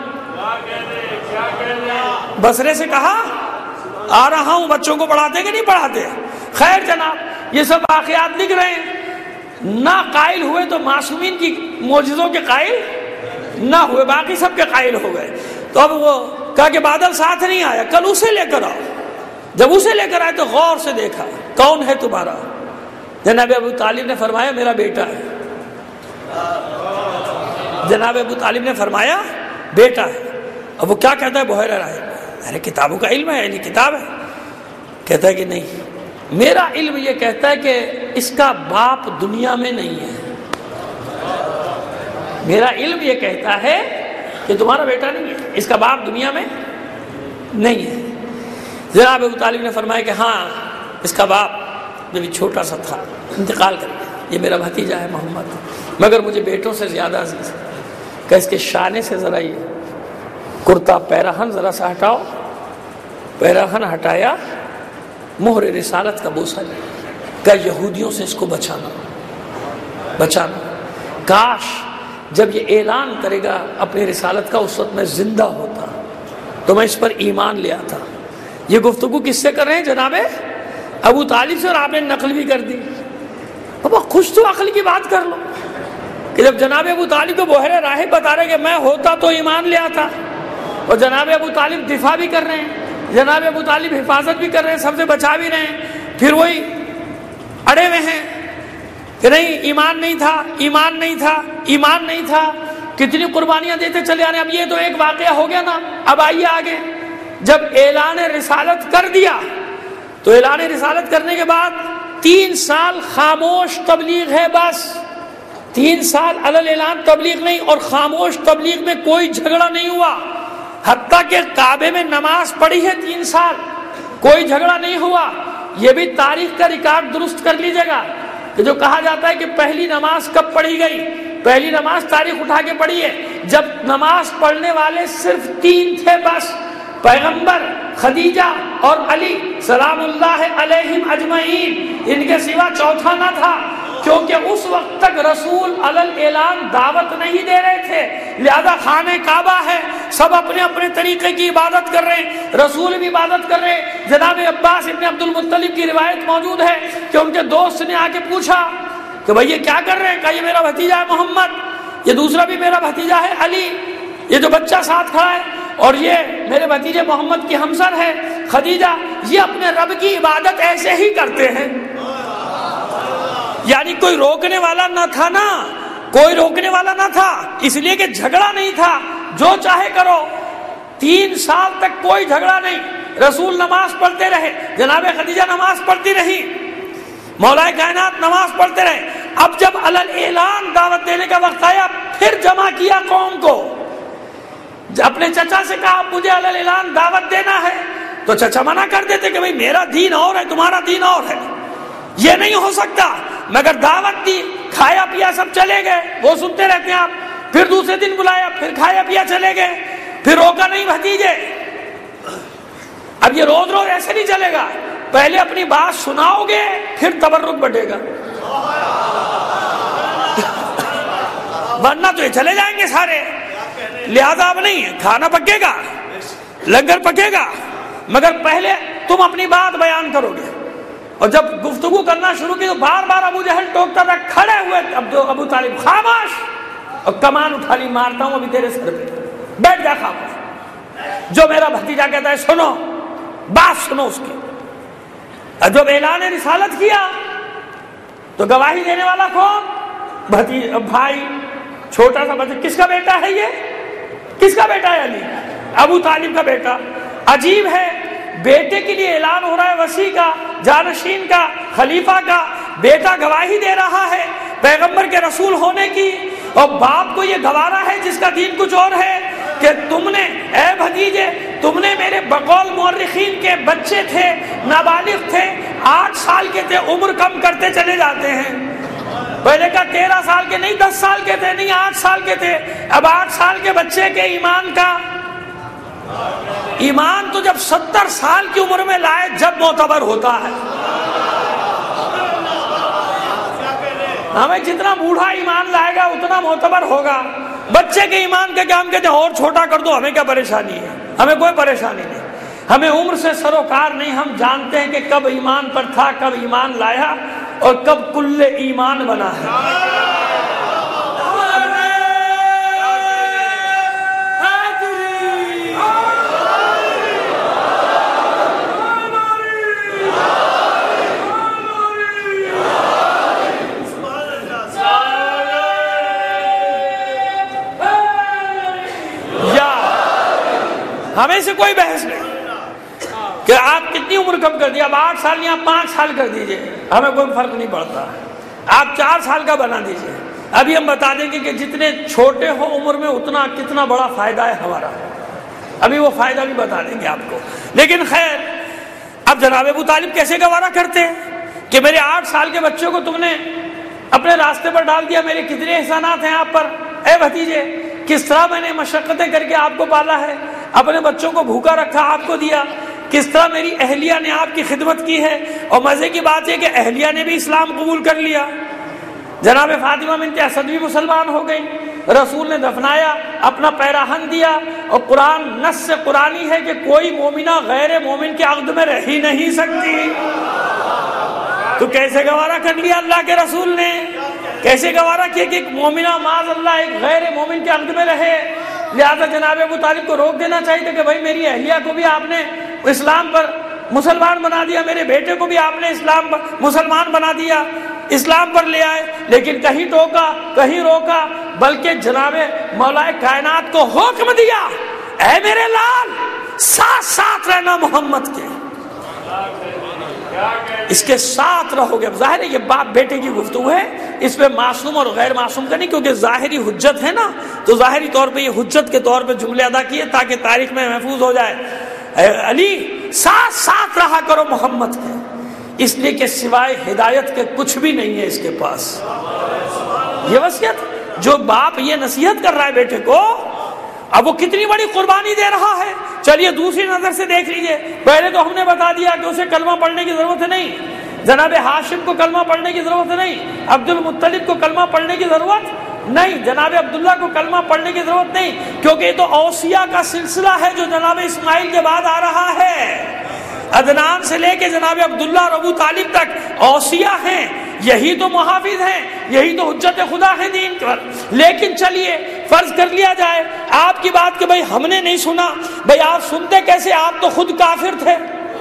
بصرے سے کہا آ رہا ہوں. بچوں کو پڑھاتے کہ نہیں پڑھاتے؟ خیر جناب یہ سب واقعات لکھ رہے ہیں. نہ قائل ہوئے تو معصومین کی معجزوں کے قائل نہ ہوئے، باقی سب کے قائل ہو گئے. تو اب وہ کہا کہ بادل ساتھ نہیں آیا، کل اسے لے کر آؤ. جب اسے لے کر آئے تو غور سے دیکھا، کون ہے تمہارا؟ جناب ابو طالب نے فرمایا میرا بیٹا ہے. جناب ابو طالب نے فرمایا بیٹا ہے. اب وہ کیا کہتا ہے بحیرہ راہب؟ ارے کتابوں کا علم ہے، یعنی کتاب ہے. کہتا ہے کہ نہیں، میرا علم یہ کہتا ہے کہ اس کا باپ دنیا میں نہیں ہے. میرا علم یہ کہتا ہے کہ تمہارا بیٹا نہیں ہے، اس کا باپ دنیا میں نہیں ہے. جناب ابو طالب نے فرمایا کہ ہاں اس کا باپ جب چھوٹا سا تھا انتقال کر گیا، یہ میرا بھتیجا ہے محمد، مگر مجھے بیٹوں سے زیادہ عزیز ہے، کہ اس کے شانے سے ذرا یہ کرتا پیراہن ذرا سا ہٹاؤ، پیراہن ہٹایا، مہر رسالت کا بوسہ لیا، کہ یہودیوں سے اس کو بچانا، کاش جب یہ اعلان کرے گا اپنی رسالت کا اس وقت میں زندہ ہوتا تو میں اس پر ایمان لے آتا۔ یہ گفتگو کس سے کر رہے ہیں؟ جناب ابو طالب سے، اور آپ نے نقل بھی کر دی۔ بابا خوش تو عقل کی بات کر لو کہ جب جناب ابو طالب کو بحر راہب بتا رہے کہ میں ہوتا تو ایمان لے آتا، اور جناب ابو طالب دفاع بھی کر رہے ہیں، جناب ابو طالب حفاظت بھی کر رہے ہیں، سب سے بچا بھی رہے ہیں، پھر وہی اڑے ہوئے ہیں کہ نہیں ایمان نہیں تھا، ایمان نہیں تھا، ایمان نہیں تھا، کتنی قربانیاں دیتے چلے آ رہے ہیں۔ اب یہ تو ایک واقعہ ہو گیا نا، اب آئیے آگے، جب اعلان رسالت کر دیا تو اعلان رسالت کرنے کے بعد 3 سال خاموش تبلیغ ہے، بس 3 سال علل اعلان تبلیغ نہیں، اور خاموش تبلیغ میں کوئی جھگڑا نہیں ہوا، حتیٰ کہ کعبے میں نماز پڑھی ہے 3 سال، کوئی جھگڑا نہیں ہوا۔ یہ بھی تاریخ کا ریکارڈ درست کر لیجیے گا کہ جو کہا جاتا ہے کہ پہلی نماز کب پڑھی گئی، پہلی نماز تاریخ اٹھا کے پڑھی ہے جب نماز پڑھنے والے صرف 3 تھے، بس پیغمبر، خدیجہ اور علی سلام اللہ علیہم اجمعین، ان کے سوا چوتھا نہ تھا، کیونکہ اس وقت تک رسول علل اعلان دعوت نہیں دے رہے تھے، لہذا خانہ کعبہ ہے، سب اپنے اپنے طریقے کی عبادت کر رہے ہیں، رسول بھی عبادت کر رہے ہیں۔ جناب عباس ابن عبد المطلب کی روایت موجود ہے کہ ان کے دوست نے آ کے پوچھا کہ بھئی یہ کیا کر رہے ہیں؟ کہا یہ میرا بھتیجا ہے محمد، یہ دوسرا بھی میرا بھتیجا ہے علی، یہ جو بچہ ساتھ کھڑا ہے، اور یہ میرے بھتیجے محمد کی ہمسر ہے خدیجہ، یہ اپنے رب کی عبادت ایسے ہی کرتے ہیں۔ یعنی کوئی روکنے والا نہ تھا نا، کوئی روکنے والا نہ تھا، اس لیے کہ جھگڑا نہیں تھا، جو چاہے کرو۔ 3 سال تک کوئی جھگڑا نہیں، رسول نماز پڑھتے رہے، جناب خدیجہ نماز پڑھتی رہی، مولا کائنات نماز پڑھتے رہے۔ اب جب علل اعلان دعوت دینے کا وقت آیا، پھر جمع کیا قوم کو، اپنے چچا سے کہا مجھے علل اعلان دعوت دینا ہے، تو چچا منع کر دیتے کہ بھئی میرا دین اور ہے، تمہارا دین اور ہے، یہ نہیں ہو سکتا، مگر دعوت دی، کھایا پیا سب چلے گئے، وہ سنتے رہتے ہیں آپ، پھر دوسرے دن بلایا، پھر کھایا پیا چلے گئے، پھر روکا نہیں بھتیجے۔ اب یہ روز روز ایسے نہیں چلے گا، پہلے اپنی بات سناؤ گے پھر تبرک بڑھے گا، ورنہ تو یہ چلے جائیں گے سارے۔ لہذا اب نہیں ہے، کھانا پکے گا، لنگر پکے گا، مگر پہلے تم اپنی بات بیان کرو گے۔ اور جب گفتگو کرنا شروع کی تو بار بار ابو جہل ٹوکتا تھا، کھڑے ہوئے ابو طالب خاموش، اور کمان اٹھا لی، مارتا ہوں ابھی تیرے سر پہ، بیٹھ جا خاموش۔ جو میرا بھتیجا کہتا ہے سنو، بات سنو اس کی۔ اور جب اعلان رسالت کیا تو گواہی دینے والا کون؟ بھائی، چھوٹا سا بچہ، کس کا بیٹا ہے یہ؟ کس کا بیٹا ہے؟ علی، ابو طالب کا بیٹا۔ عجیب ہے، بیٹے کے لیے اعلان ہو رہا ہے، وصی کا، جانشین کا، خلیفہ کا، بیٹا گواہی دے رہا ہے پیغمبر کے رسول ہونے کی، اور باپ کو یہ گوارا ہے جس کا دین کچھ اور ہے کہ تم نے، اے بھتیجے، تم نے میرے بقول مورخین کے بچے تھے، نابالغ تھے، 8 سال کے تھے، عمر کم کرتے چلے جاتے ہیں، پہلے کا 13 سال کے نہیں 10 سال کے تھے، نہیں 8 سال کے تھے، اب 8 سال کے بچے کے ایمان کا، ایمان تو جب 70 سال کی عمر میں لائے جب معتبر ہوتا ہے۔ ہمیں جتنا بوڑھا ایمان لائے گا اتنا معتبر ہوگا، بچے کے ایمان کا کیا؟ ہم کہتے ہیں اور چھوٹا کر دو، ہمیں کیا پریشانی ہے؟ ہمیں کوئی پریشانی نہیں، ہمیں عمر سے سروکار نہیں، ہم جانتے ہیں کہ کب ایمان پر تھا، کب ایمان لایا، اور کب کل ایمان بنا ہے۔ ہمیں سے کوئی بحث نہیں کہ آپ کتنی عمر کم کر دی، اب 8 سال یا 5 سال کر دیجئے، ہمیں کوئی فرق نہیں پڑتا، آپ 4 سال کا بنا دیجئے۔ ابھی ہم بتا دیں گے کہ جتنے چھوٹے ہو عمر میں اتنا کتنا بڑا فائدہ ہے ہمارا، ابھی وہ فائدہ بھی بتا دیں گے آپ کو۔ لیکن خیر، اب جناب ابو طالب کیسے گوارا کرتے ہیں کہ میرے 8 سال کے بچوں کو تم نے اپنے راستے پر ڈال دیا، میرے کتنے احسانات ہیں آپ پر اے بھتیجے، کس طرح میں نے مشقتیں کر کے آپ کو پالا ہے، اپنے بچوں کو بھوکا رکھا، آپ کو دیا، کس طرح میری اہلیہ نے آپ کی خدمت کی ہے۔ اور مزے کی بات یہ کہ اہلیہ نے بھی اسلام قبول کر لیا، جناب فاطمہ بنت اسد بھی مسلمان ہو گئی، رسول نے دفنایا، اپنا پیراہن دیا، اور قرآن نص قرآنی ہے کہ کوئی مومنہ غیر مومن کے عقد میں رہ ہی نہیں سکتی۔ تو کیسے گوارا کر لیا اللہ کے رسول نے، کیسے گوارا کیا کہ ایک مومنہ معاذ اللہ ایک غیر مومن کے عقد میں رہے۔ لہذا جناب ابو طالب کو روک دینا چاہیے تھا کہ بھائی میری اہلیہ کو بھی آپ نے اسلام پر مسلمان بنا دیا، میرے بیٹے کو بھی آپ نے اسلام پر مسلمان بنا دیا، اسلام پر لے آئے، لیکن کہیں ٹوکا کہیں روکا، بلکہ جناب مولا کائنات کو حکم دیا، اے میرے لال ساتھ ساتھ رہنا محمد کے، اس کے ساتھ رہو گے۔ اب ظاہر ہے یہ باپ بیٹے کی گفتگو ہے، اس پہ معصوم اور غیر معصوم کا نہیں، کیونکہ ظاہری حجت ہے نا، تو ظاہری طور پہ یہ حجت کے طور پہ جملے ادا کیے تاکہ تاریخ میں محفوظ ہو جائے۔ اے علی ساتھ ساتھ رہا کرو محمد کے، اس لیے کہ سوائے ہدایت کے کچھ بھی نہیں ہے اس کے پاس۔ یہ وصیت جو باپ یہ نصیحت کر رہا ہے بیٹے کو، اب وہ کتنی بڑی قربانی دے رہا ہے۔ چلیے دوسری نظر سے دیکھ لیجئے، پہلے تو ہم نے بتا دیا کہ اسے کلمہ پڑھنے کی ضرورت نہیں، جناب ہاشم کو کلمہ پڑھنے کی ضرورت نہیں، عبد المطلب کو کلمہ پڑھنے کی ضرورت نہیں، جناب عبداللہ کو کلمہ پڑھنے کی ضرورت نہیں، کیونکہ یہ تو اوصیاء کا سلسلہ ہے جو جناب اسماعیل کے بعد آ رہا ہے۔ عدنان سے لے کے جناب عبداللہ اور ابو طالب تک اوصیاء ہیں، یہی تو محافظ ہیں، یہی تو حجت خدا ہے دین پر۔ لیکن چلیے فرض کر لیا جائے آپ کی بات کہ بھائی ہم نے نہیں سنا، بھائی آپ سنتے کیسے، آپ تو خود کافر تھے،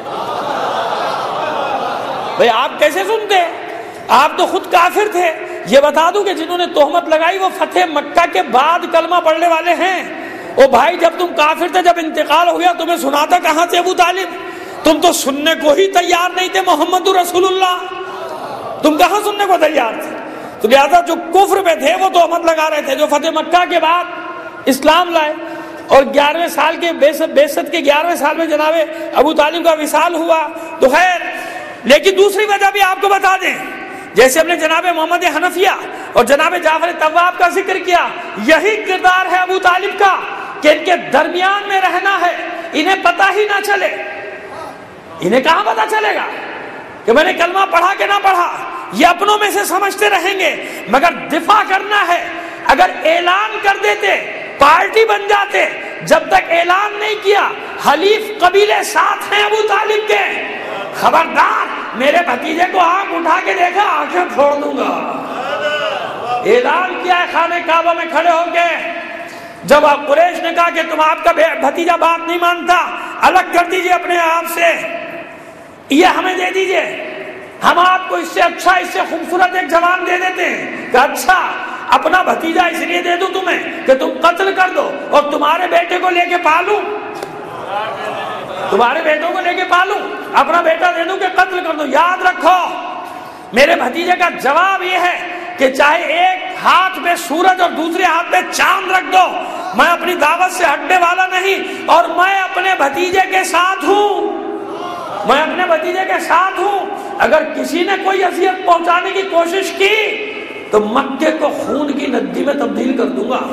بھائی آپ کیسے سنتے، آپ تو خود کافر تھے۔ یہ بتا دوں کہ جنہوں نے تہمت لگائی وہ فتح مکہ کے بعد کلمہ پڑھنے والے ہیں۔ او بھائی جب تم کافر تھے، جب انتقال ہو گیا تمہیں سناتا کہاں سے ابو طالب، تم تو سننے کو ہی تیار نہیں تھے محمد رسول اللہ، تم کہاں سننے کو تیار تھے۔ تو لہذا جو کفر میں تھے وہ تہمت لگا رہے تھے، جو فتح مکہ کے بعد اسلام لائے اور 11ویں سال کے بعثت کے 11ویں سال میں جناب ابو طالب کا وصال ہوا تو خیر۔ لیکن دوسری وجہ بھی آپ کو بتا دیں، جیسے ہم نے جناب محمد حنفیہ اور جناب جعفر طواب کا ذکر کیا، یہی کردار ہے ابو طالب کا کہ ان کے درمیان میں رہنا ہے، انہیں پتہ ہی نہ چلے۔ انہیں کہاں پتہ چلے گا کہ میں نے کلمہ پڑھا کہ نہ پڑھا، یہ اپنوں میں سے سمجھتے رہیں گے، مگر دفاع کرنا ہے۔ اگر اعلان کر دیتے پارٹی بن جاتے، جب تک اعلان نہیں کیا حلیف قبیلے ساتھ ہیں ابو طالب کے، خبردار میرے بھتیجے کو آنکھ اٹھا کے دیکھا آنکھیں پھوڑ دوں گا۔ اعلان کیا ہے خانہ کعبہ میں کھڑے ہو کے، جب آپ قریش نے کہا کہ تم آپ کا بھتیجا بات نہیں مانتا، الگ کر دیجئے اپنے آپ سے، یہ ہمیں دے دیجئے، ہم آپ کو اس سے اچھا اس سے خوبصورت ایک جوان دے دیتے ہیں کہ اچھا اپنا بھتیجا اس لیے دے دوں تمہیں کہ تم قتل کر دو اور تمہارے بیٹے کو لے کے پالوں، تمہارے بیٹوں کو لے کے پالوں، اپنا بیٹا دے دوں کہ قتل کر دو۔ یاد رکھو میرے بھتیجے کا جواب یہ ہے کہ چاہے ایک ہاتھ میں سورج اور دوسرے ہاتھ میں چاند رکھ دو، میں اپنی دعوت سے ہٹنے والا نہیں، اور میں اپنے بھتیجے کے ساتھ ہوں، میں اپنے بھتیجے کے ساتھ ہوں۔ اگر کسی نے کوئی اذیت پہنچانے کی کوشش کی تو مکے کو خون کی ندی میں تبدیل کر دوں گا۔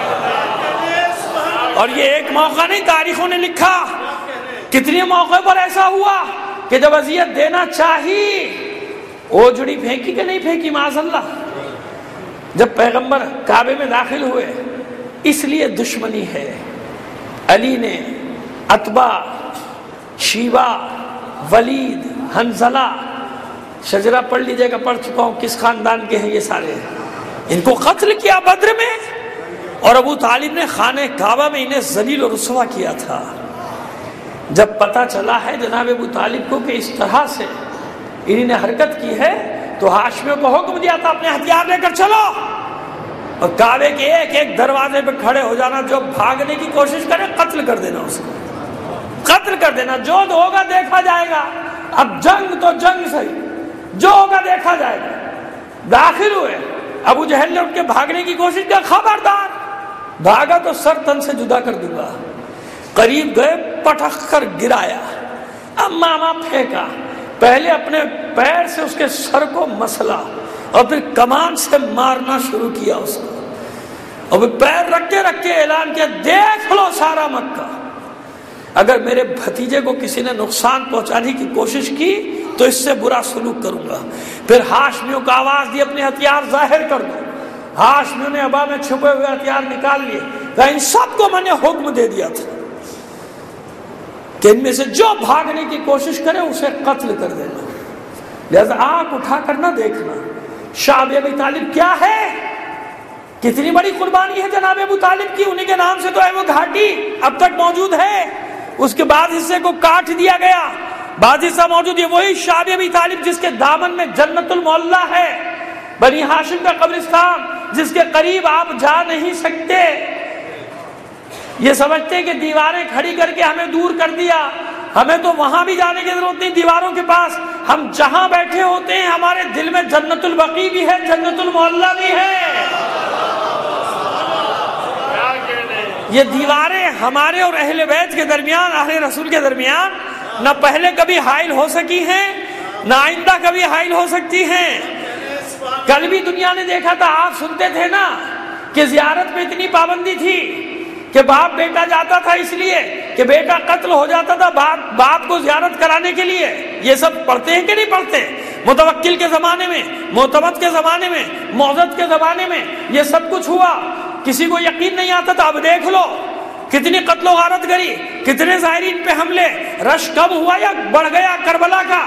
اور یہ ایک موقع نہیں، تاریخوں نے لکھا کتنے موقع پر ایسا ہوا کہ جب اذیت دینا چاہی اوجڑی پھینکی کہ نہیں پھینکی معاذ اللہ۔ جب پیغمبر کعبے میں داخل ہوئے، اس لیے دشمنی ہے، علی نے عتبہ، شیبہ، ولید، حنظلہ، شجرہ پڑھ لیجئے گا، پڑھ چکا ہوں کس خاندان کے ہیں یہ سارے، ان کو قتل کیا بدر میں، اور ابو طالب نے خانہ کعبہ میں انہیں ذلیل و رسوا کیا تھا۔ جب پتہ چلا ہے جناب ابو طالب کو کہ اس طرح سے انہوں نے حرکت کی ہے، تو ہاشمیوں کو حکم دیا تھا اپنے ہتھیار لے کر چلو، اور کعبے کے ایک ایک دروازے پہ کھڑے ہو جانا، جو بھاگنے کی کوشش کرے قتل کر دینا، اس کو قتل کر دینا، جو ہوگا دیکھا جائے گا۔ اب جنگ تو جنگ صحیح، جو ہوگا دیکھا جائے گا۔ داخل ہوئے، ابو جہل نے ان کے بھاگنے کی کوشش کی، خبردار بھاگا تو سر تن سے جدا کر دوں گا۔ قریب گئے، پٹخ کر گرایا، اب ماما پھینکا، پہلے اپنے پیر سے اس کے سر کو مسلا اور پھر کمان سے مارنا شروع کیا اس کو، اور پھر پیر رکھ کے اعلان کیا دیکھ لو سارا مکہ، اگر میرے بھتیجے کو کسی نے نقصان پہنچانے کی کوشش کی تو اس سے برا سلوک کروں گا۔ پھر ہاشمیوں کو آواز دی اپنے ہتھیار ظاہر کر دو، ہاشمیوں نے ابا میں چھپے ہوئے ہتھیار نکال لیے، ان سب کو میں نے حکم دے دیا تھا کہ ان میں سے جو بھاگنے کی کوشش کرے اسے قتل کر دینا، لہذا آنکھ اٹھا کر نہ دیکھنا۔ شعب ابی طالب کیا ہے، کتنی بڑی قربانی ہے جناب ابو طالب کی، انہی کے نام سے تو ہے وہ گھاٹی اب تک موجود ہے، اس کے بعد حصے کو کاٹ دیا گیا، بعد حصہ موجود ہے، وہی شعب ابی طالب جس کے دامن میں جنت المعلا ہے، بنی ہاشم کا قبرستان جس کے قریب آپ جا نہیں سکتے، یہ سمجھتے کہ دیواریں کھڑی کر کے ہمیں دور کر دیا، ہمیں تو وہاں بھی جانے کی ضرورت نہیں، دیواروں کے پاس ہم جہاں بیٹھے ہوتے ہیں ہمارے دل میں جنت البقیع بھی ہے، جنت المعلا بھی ہے۔ یہ دیواریں ہمارے اور اہل بیت کے درمیان، اہل رسول کے درمیان نہ پہلے کبھی حائل ہو سکی ہیں نہ آئندہ کبھی حائل ہو سکتی ہیں۔ کل بھی دنیا نے دیکھا تھا، آپ سنتے تھے نا کہ زیارت میں اتنی پابندی تھی کہ باپ بیٹا جاتا تھا اس لیے کہ بیٹا قتل ہو جاتا تھا باپ کو زیارت کرانے کے لیے۔ یہ سب پڑھتے ہیں کہ نہیں پڑھتے؟ متوکل کے زمانے میں، معتمد کے زمانے میں، معزز کے زمانے میں یہ سب کچھ ہوا، کسی کو یقین نہیں آتا تھا۔ اب دیکھ لو کتنی قتل و غارت گری، کتنے زائرین پہ حملے، رش کم ہوا یا بڑھ گیا کربلا کا؟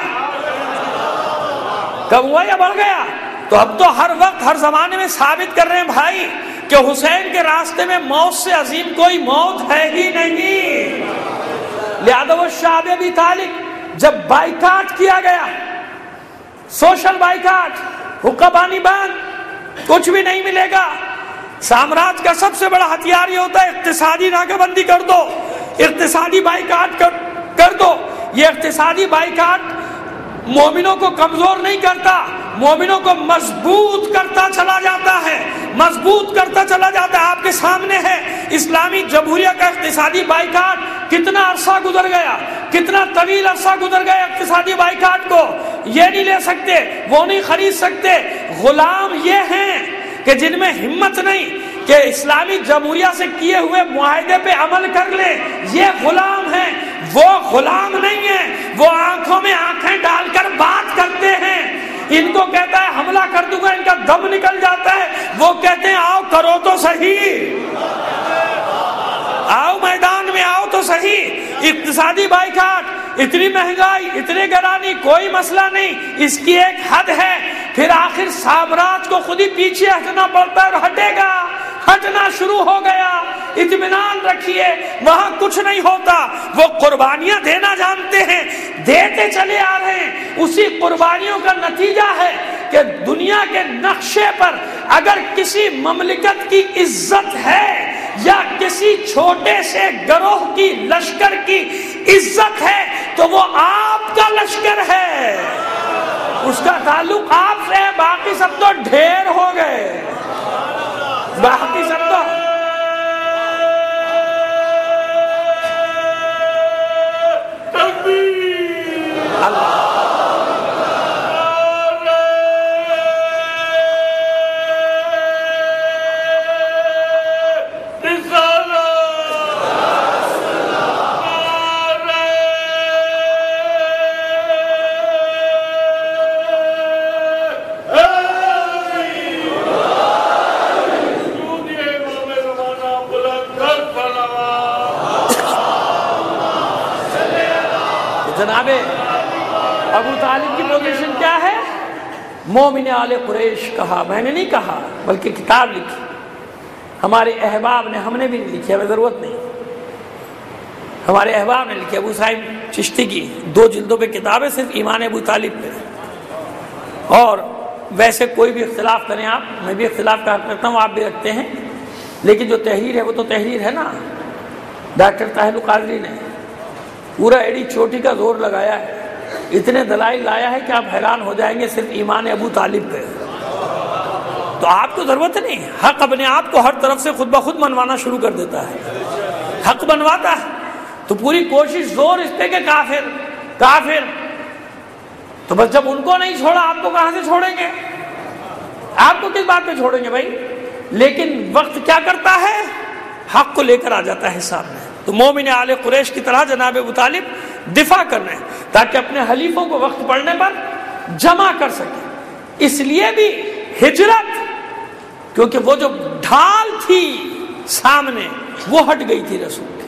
کم ہوا یا بڑھ گیا؟ تو اب تو ہر وقت ہر زمانے میں ثابت کر رہے ہیں بھائی کہ حسین کے راستے میں موت سے عظیم کوئی موت ہے ہی نہیں۔ لہذا وہ شعب ابی طالب جب بائیکاٹ کیا گیا، سوشل بائیکاٹ، حقہ بانی بند، کچھ بھی نہیں ملے گا، سامراج کا سب سے بڑا ہتھیار یہ ہوتا ہے اقتصادی ناکہ بندی کر دو، اقتصادی بائیکاٹ کر دو۔ یہ اقتصادی بائیکاٹ مومنوں کو کمزور نہیں کرتا، مومنوں کو مضبوط کرتا چلا جاتا ہے، مضبوط کرتا چلا جاتا ہے۔ آپ کے سامنے ہے اسلامی جمہوریہ کا اقتصادی بائیکاٹ، کتنا عرصہ گزر گیا، کتنا طویل عرصہ گزر گیا اقتصادی بائیکاٹ کو، یہ نہیں لے سکتے، وہ نہیں خرید سکتے۔ غلام یہ ہیں کہ جن میں ہمت نہیں کہ اسلامی جمہوریہ سے کیے ہوئے معاہدے پہ عمل کر لیں، یہ غلام ہیں۔ وہ غلام نہیں ہیں، وہ آنکھوں میں آنکھیں ڈال کر بات کرتے ہیں۔ ان کو کہتا ہے حملہ کر دوں گا، ان کا دم نکل جاتا ہے، وہ کہتے ہیں آؤ کرو تو صحیح، آؤ میدان میں آؤ تو صحیح۔ اقتصادی بائیکاٹ، اتنی مہنگائی، اتنی گرانی، کوئی مسئلہ نہیں، اس کی ایک حد ہے، پھر آخر سامراج کو خود ہی پیچھے ہٹنا پڑتا ہے اور ہٹے گا، ہٹنا شروع ہو گیا۔ اطمینان رکھیے، وہاں کچھ نہیں ہوتا، وہ قربانیاں دینا جانتے ہیں، دیتے چلے آ رہے ہیں۔ اسی قربانیوں کا نتیجہ ہے کہ دنیا کے نقشے پر اگر کسی مملکت کی عزت ہے یا کسی چھوٹے سے گروہ کی لشکر کی عزت ہے تو وہ آپ کا لشکر ہے، اس کا تعلق آپ سے ہے، باقی سب تو ڈھیر ہو گئے، باقی سب تو اللہ جناب ابو طالب کی پوزیشن کیا ہے؟ مومن آل قریش کہا، میں نے نہیں کہا بلکہ کتاب لکھی، ہمارے احباب نے، ہم نے بھی نہیں لکھی، ہمیں ضرورت نہیں، ہمارے احباب نے لکھی، ابو صاحب چشتی کی 2 جلدوں پہ کتاب ہے صرف ایمان ابو طالب پہ۔ اور ویسے کوئی بھی اختلاف کریں آپ، میں بھی اختلاف کا حق رکھتا ہوں، آپ بھی رکھتے ہیں، لیکن جو تحریر ہے وہ تو تحریر ہے نا۔ ڈاکٹر طاہر القادری نے پورا ایڑی چوٹی کا زور لگایا ہے، اتنے دلائل لایا ہے کہ آپ حیران ہو جائیں گے صرف ایمان ابو طالب پہ۔ تو آپ کو ضرورت نہیں، حق اپنے آپ کو ہر طرف سے خود بخود منوانا شروع کر دیتا ہے، حق بنواتا ہے تو پوری کوشش زور اس پہ کہ کافر. تو بس جب ان کو نہیں چھوڑا آپ کو کہاں سے چھوڑیں گے؟ آپ کو کس بات پہ چھوڑیں گے بھائی؟ لیکن وقت کیا کرتا ہے؟ حق کو لے کر آ جاتا ہے سامنے. تو مومن آل قریش کی طرح جناب ابو طالب دفاع کر رہے ہیں تاکہ اپنے حلیفوں کو وقت پڑنے پر جمع کر سکیں. اس لیے بھی ہجرت، کیونکہ وہ جو ڈھال تھی سامنے وہ ہٹ گئی تھی رسول کی.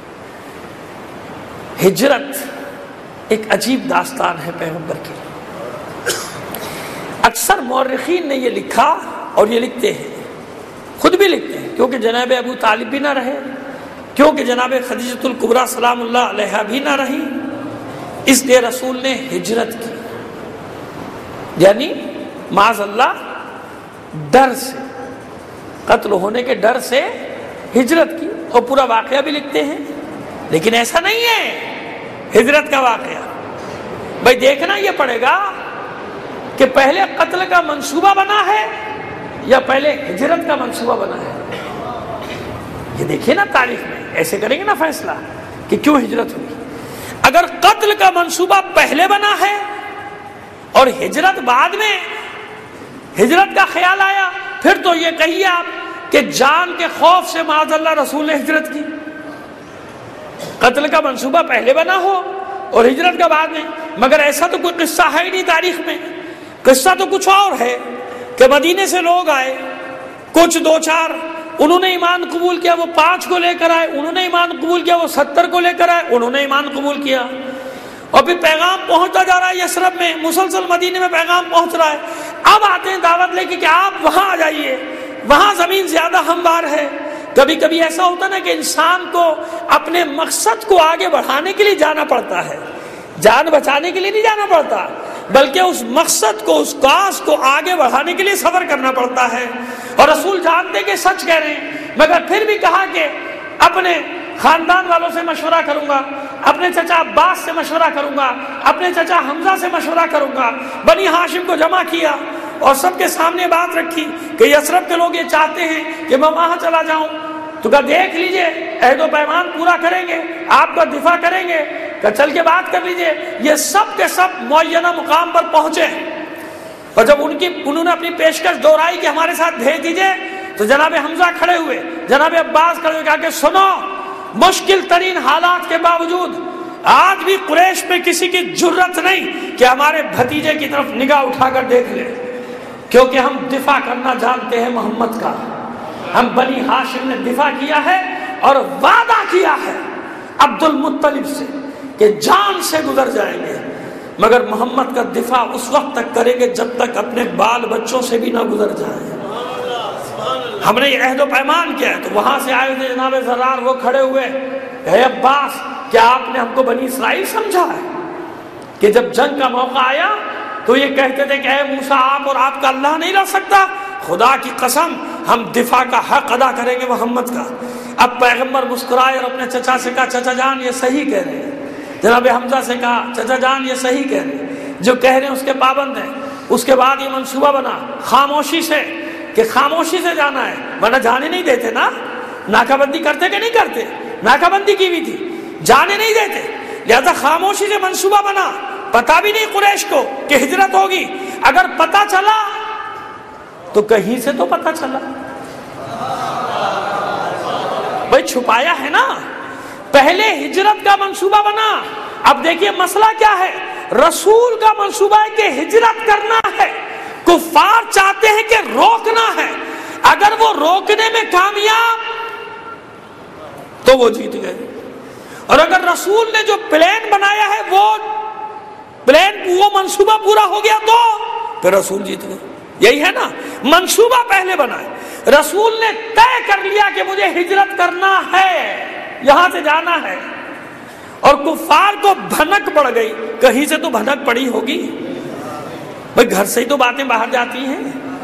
ہجرت ایک عجیب داستان ہے پیغمبر کی. اکثر مورخین نے یہ لکھا اور یہ لکھتے ہیں، خود بھی لکھتے ہیں، کیونکہ جناب ابو طالب بھی نہ رہے، کیونکہ جناب خدیجۃ الکبریٰ سلام اللہ علیہا بھی نہ رہی، اس لیے رسول نے ہجرت کی. یعنی معاذ اللہ ڈر سے، قتل ہونے کے ڈر سے ہجرت کی. اور پورا واقعہ بھی لکھتے ہیں، لیکن ایسا نہیں ہے ہجرت کا واقعہ. بھائی دیکھنا یہ پڑے گا کہ پہلے قتل کا منصوبہ بنا ہے یا پہلے ہجرت کا منصوبہ بنا ہے. یہ دیکھیے نا تاریخ میں، ایسے کریں گے نا فیصلہ کہ کیوں ہجرت ہوئی. اگر قتل کا منصوبہ پہلے بنا ہے اور ہجرت بعد میں، ہجرت کا خیال آیا، پھر تو یہ کہیے آپ کہ جان کے خوف سے معاذ اللہ رسول نے ہجرت کی. قتل کا منصوبہ پہلے بنا ہو اور ہجرت کا بعد میں. مگر ایسا تو کوئی قصہ ہے ہی نہیں تاریخ میں. قصہ تو کچھ اور ہے کہ مدینے سے لوگ آئے، کچھ 2-4 انہوں نے ایمان قبول کیا، وہ 5 کو لے کر آئے، انہوں نے ایمان قبول کیا، وہ 70 کو لے کر آئے، انہوں نے ایمان قبول کیا. اور پھر پیغام پہنچتا جا رہا ہے یثرب میں، مسلسل مدینے میں پیغام پہنچ رہا ہے. اب آتے ہیں دعوت لے کے کہ آپ وہاں آ جائیے، وہاں زمین زیادہ ہموار ہے. کبھی کبھی ایسا ہوتا نا کہ انسان کو اپنے مقصد کو آگے بڑھانے کے لیے جانا پڑتا ہے، جان بچانے کے لیے نہیں جانا پڑتا، بلکہ اس مقصد کو، اس کاز کو آگے بڑھانے کے لیے صبر کرنا پڑتا ہے. اور رسول جانتے کہ سچ کہہ رہے ہیں، مگر پھر بھی کہا کہ اپنے خاندان والوں سے مشورہ کروں گا، اپنے چچا عباس سے مشورہ کروں گا، اپنے چچا حمزہ سے مشورہ کروں گا. بنی ہاشم کو جمع کیا اور سب کے سامنے بات رکھی کہ یثرب کے لوگ یہ چاہتے ہیں کہ میں وہاں چلا جاؤں. تو کہا دیکھ لیجئے، عہد و پیمان پورا کریں گے، آپ کا دفاع کریں گے، کہ چل کے بات کر لیجئے. یہ سب کے سب معینہ مقام پر پہنچے. اور جب انہوں نے اپنی پیشکش دہرائی کہ ہمارے ساتھ بھیج دیجئے، تو جناب حمزہ کھڑے ہوئے، جناب عباس کھڑے ہوئے، کہا کہ سنو، مشکل ترین حالات کے باوجود آج بھی قریش میں کسی کی جرت نہیں کہ ہمارے بھتیجے کی طرف نگاہ اٹھا کر دیکھ لے، کیونکہ ہم دفاع کرنا جانتے ہیں محمد کا. ہم بنی ہاشم نے دفاع کیا ہے اور وعدہ کیا ہے عبد المطلب سے کہ جان سے گزر جائیں گے، مگر محمد کا دفاع اس وقت تک کریں گے جب تک اپنے بال بچوں سے بھی نہ گزر جائیں. ہم نے یہ عہد و پیمان کیا ہے. تو وہاں سے آئے تھے جناب زرار، وہ کھڑے ہوئے، اے عباس کیا آپ نے ہم کو بنی اسرائیل سمجھا ہے کہ جب جنگ کا موقع آیا تو یہ کہتے تھے کہ اے موسیٰ آپ اور آپ کا اللہ نہیں لڑ سکتا؟ خدا کی قسم ہم دفاع کا حق ادا کریں گے محمد کا. اب پیغمبر مسکرائے اور اپنے چچا سے کہا چچا جان یہ صحیح کہہ رہے ہیں. جناب حمزہ سے کہا چچا جان یہ صحیح کہہ رہے ہیں، جو کہہ رہے ہیں اس کے پابند ہیں. اس کے بعد یہ منصوبہ بنا خاموشی سے کہ خاموشی سے جانا ہے، ورنہ جانے نہیں دیتے نا. ناکہ بندی کرتے کہ نہیں کرتے؟ ناکہ بندی کی ہوئی تھی، جانے نہیں دیتے. لہذا خاموشی سے منصوبہ بنا. پتا بھی نہیں قریش کو کہ ہجرت ہوگی. اگر پتا چلا تو کہیں سے تو پتا چلا، بھائی چھپایا ہے نا. پہلے ہجرت کا منصوبہ بنا. اب دیکھیے مسئلہ کیا ہے. رسول کا منصوبہ ہے کہ ہجرت کرنا ہے، کفار چاہتے ہیں کہ روکنا ہے. اگر وہ روکنے میں کامیاب تو وہ جیت گئے، اور اگر رسول نے جو پلان بنایا ہے وہ منصوبہ پورا ہو گیا تو پھر رسول جیت گئے. یہی ہے نا، منصوبہ پہلے بنا ہے. رسول نے طے کر لیا کہ مجھے ہجرت کرنا ہے، یہاں سے جانا ہے، اور کفار کو بھنک پڑ گئی. کہیں سے تو بھنک پڑی ہوگی بھائی، گھر سے ہی تو باتیں باہر جاتی ہیں.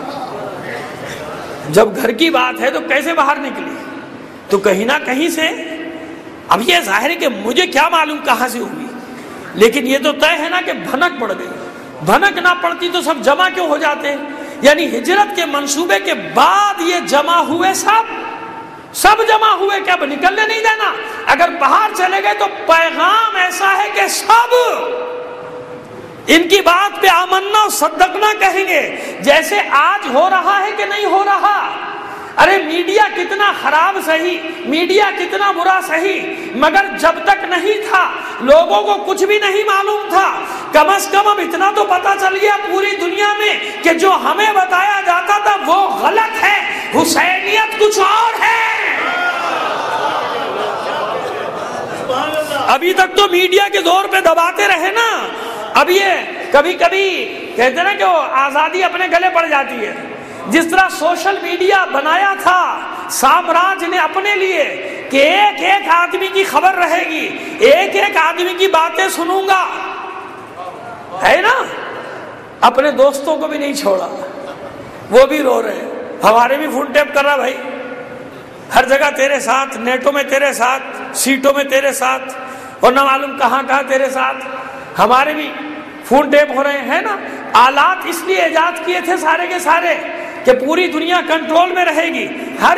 جب گھر کی بات ہے تو کیسے باہر نکلی؟ تو کہیں نہ کہیں سے. اب یہ ظاہر ہے کہ مجھے کیا معلوم کہاں سے ہوئی، لیکن یہ تو طے ہے نا کہ بھنک پڑ گئی. بھنک نہ پڑتی تو سب جمع کیوں ہو جاتے؟ یعنی ہجرت کے منصوبے کے بعد یہ جمع ہوئے سب، سب جمع ہوئے کہ اب نکلنے نہیں دینا. اگر باہر چلے گئے تو پیغام ایسا ہے کہ سب ان کی بات پہ آمنا و صدقنا کہیں گے. جیسے آج ہو رہا ہے کہ نہیں ہو رہا. ارے میڈیا کتنا خراب صحیح, میڈیا کتنا برا صحیح, مگر جب تک نہیں تھا لوگوں کو کچھ بھی نہیں معلوم تھا. کم از کم اب اتنا تو پتا چل گیا پوری دنیا میں کہ جو ہمیں بتایا جاتا تھا وہ غلط ہے, حسینیت کچھ اور ہے. ابھی تک تو میڈیا کے زور پہ دباتے رہے نا. اب یہ کبھی کبھی کہتے ہیں نا کہ وہ آزادی اپنے گلے پڑ جاتی ہے. جس طرح سوشل میڈیا بنایا تھا سامراج نے اپنے لیے کہ ایک ایک آدمی کی خبر رہے گی, ایک ایک آدمی کی باتیں سنوں گا, ہے نا. اپنے دوستوں کو بھی نہیں چھوڑا, وہ بھی رو رہے. ہمارے بھی فون ٹیپ کر رہا بھائی, ہر جگہ تیرے ساتھ, نیٹوں میں تیرے ساتھ, سیٹوں میں تیرے ساتھ, اور نہ معلوم کہاں کہاں تیرے ساتھ. ہمارے بھی فون ٹیپ ہو رہے ہیں نا. آلات اس لیے ایجاد کیے تھے سارے کے سارے کہ پوری دنیا کنٹرول میں رہے گی. ہر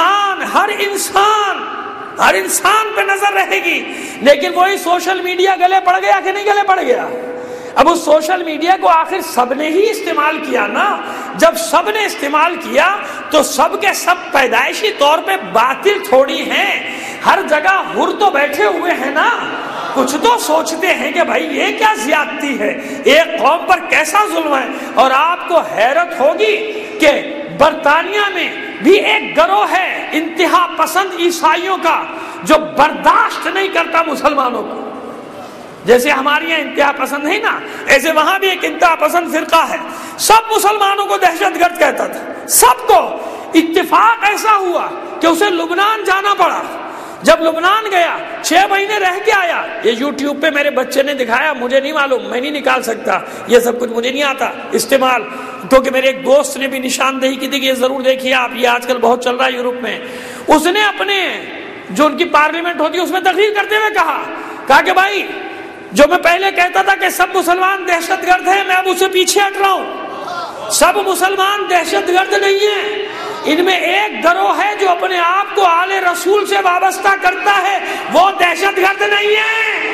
انسان پہ نظر رہے گی. لیکن وہی سوشل میڈیا گلے پڑ گیا کہ نہیں گلے پڑ گیا. اب اس سوشل میڈیا کو آخر سب نے ہی استعمال کیا نا. جب سب نے استعمال کیا تو سب کے سب پیدائشی طور پہ باطل تھوڑی ہیں. ہر جگہ ہر تو بیٹھے ہوئے ہیں نا. کچھ تو سوچتے ہیں کہ بھائی یہ کیا زیادتی ہے, ایک قوم پر کیسا ظلم ہے. اور آپ کو حیرت ہوگی کہ برطانیہ میں بھی ایک گروہ ہے انتہا پسند عیسائیوں کا جو برداشت نہیں کرتا مسلمانوں کو. جیسے ہماری یہاں انتہا پسند ہے نا, ایسے وہاں بھی ایک انتہا پسند فرقہ ہے. سب مسلمانوں کو دہشت گرد کہتا تھا, سب کو. اتفاق ایسا ہوا کہ اسے لبنان جانا پڑا. جب لبنان گیا 6 مہینے رہ کے آیا. یہ یوٹیوب پہ میرے بچے نے دکھایا, مجھے نہیں معلوم, میں نہیں نکال سکتا یہ سب کچھ, مجھے نہیں آتا استعمال. کیونکہ میرے ایک دوست نے بھی نشاندہی کی تھی کہ یہ ضرور دیکھیے آپ, یہ آج کل بہت چل رہا ہے یورپ میں. اس نے اپنے جو ان کی پارلیمنٹ ہوتی ہے اس میں تقریر کرتے ہوئے کہا کہ بھائی جو میں پہلے کہتا تھا کہ سب مسلمان دہشت گرد ہیں, میں اب اسے پیچھے ہٹ رہا ہوں. سب مسلمان دہشت گرد نہیں ہیں. ان میں ایک گروہ ہے جو اپنے آپ کو آل رسول سے وابستہ کرتا ہے, وہ دہشت گرد نہیں ہے.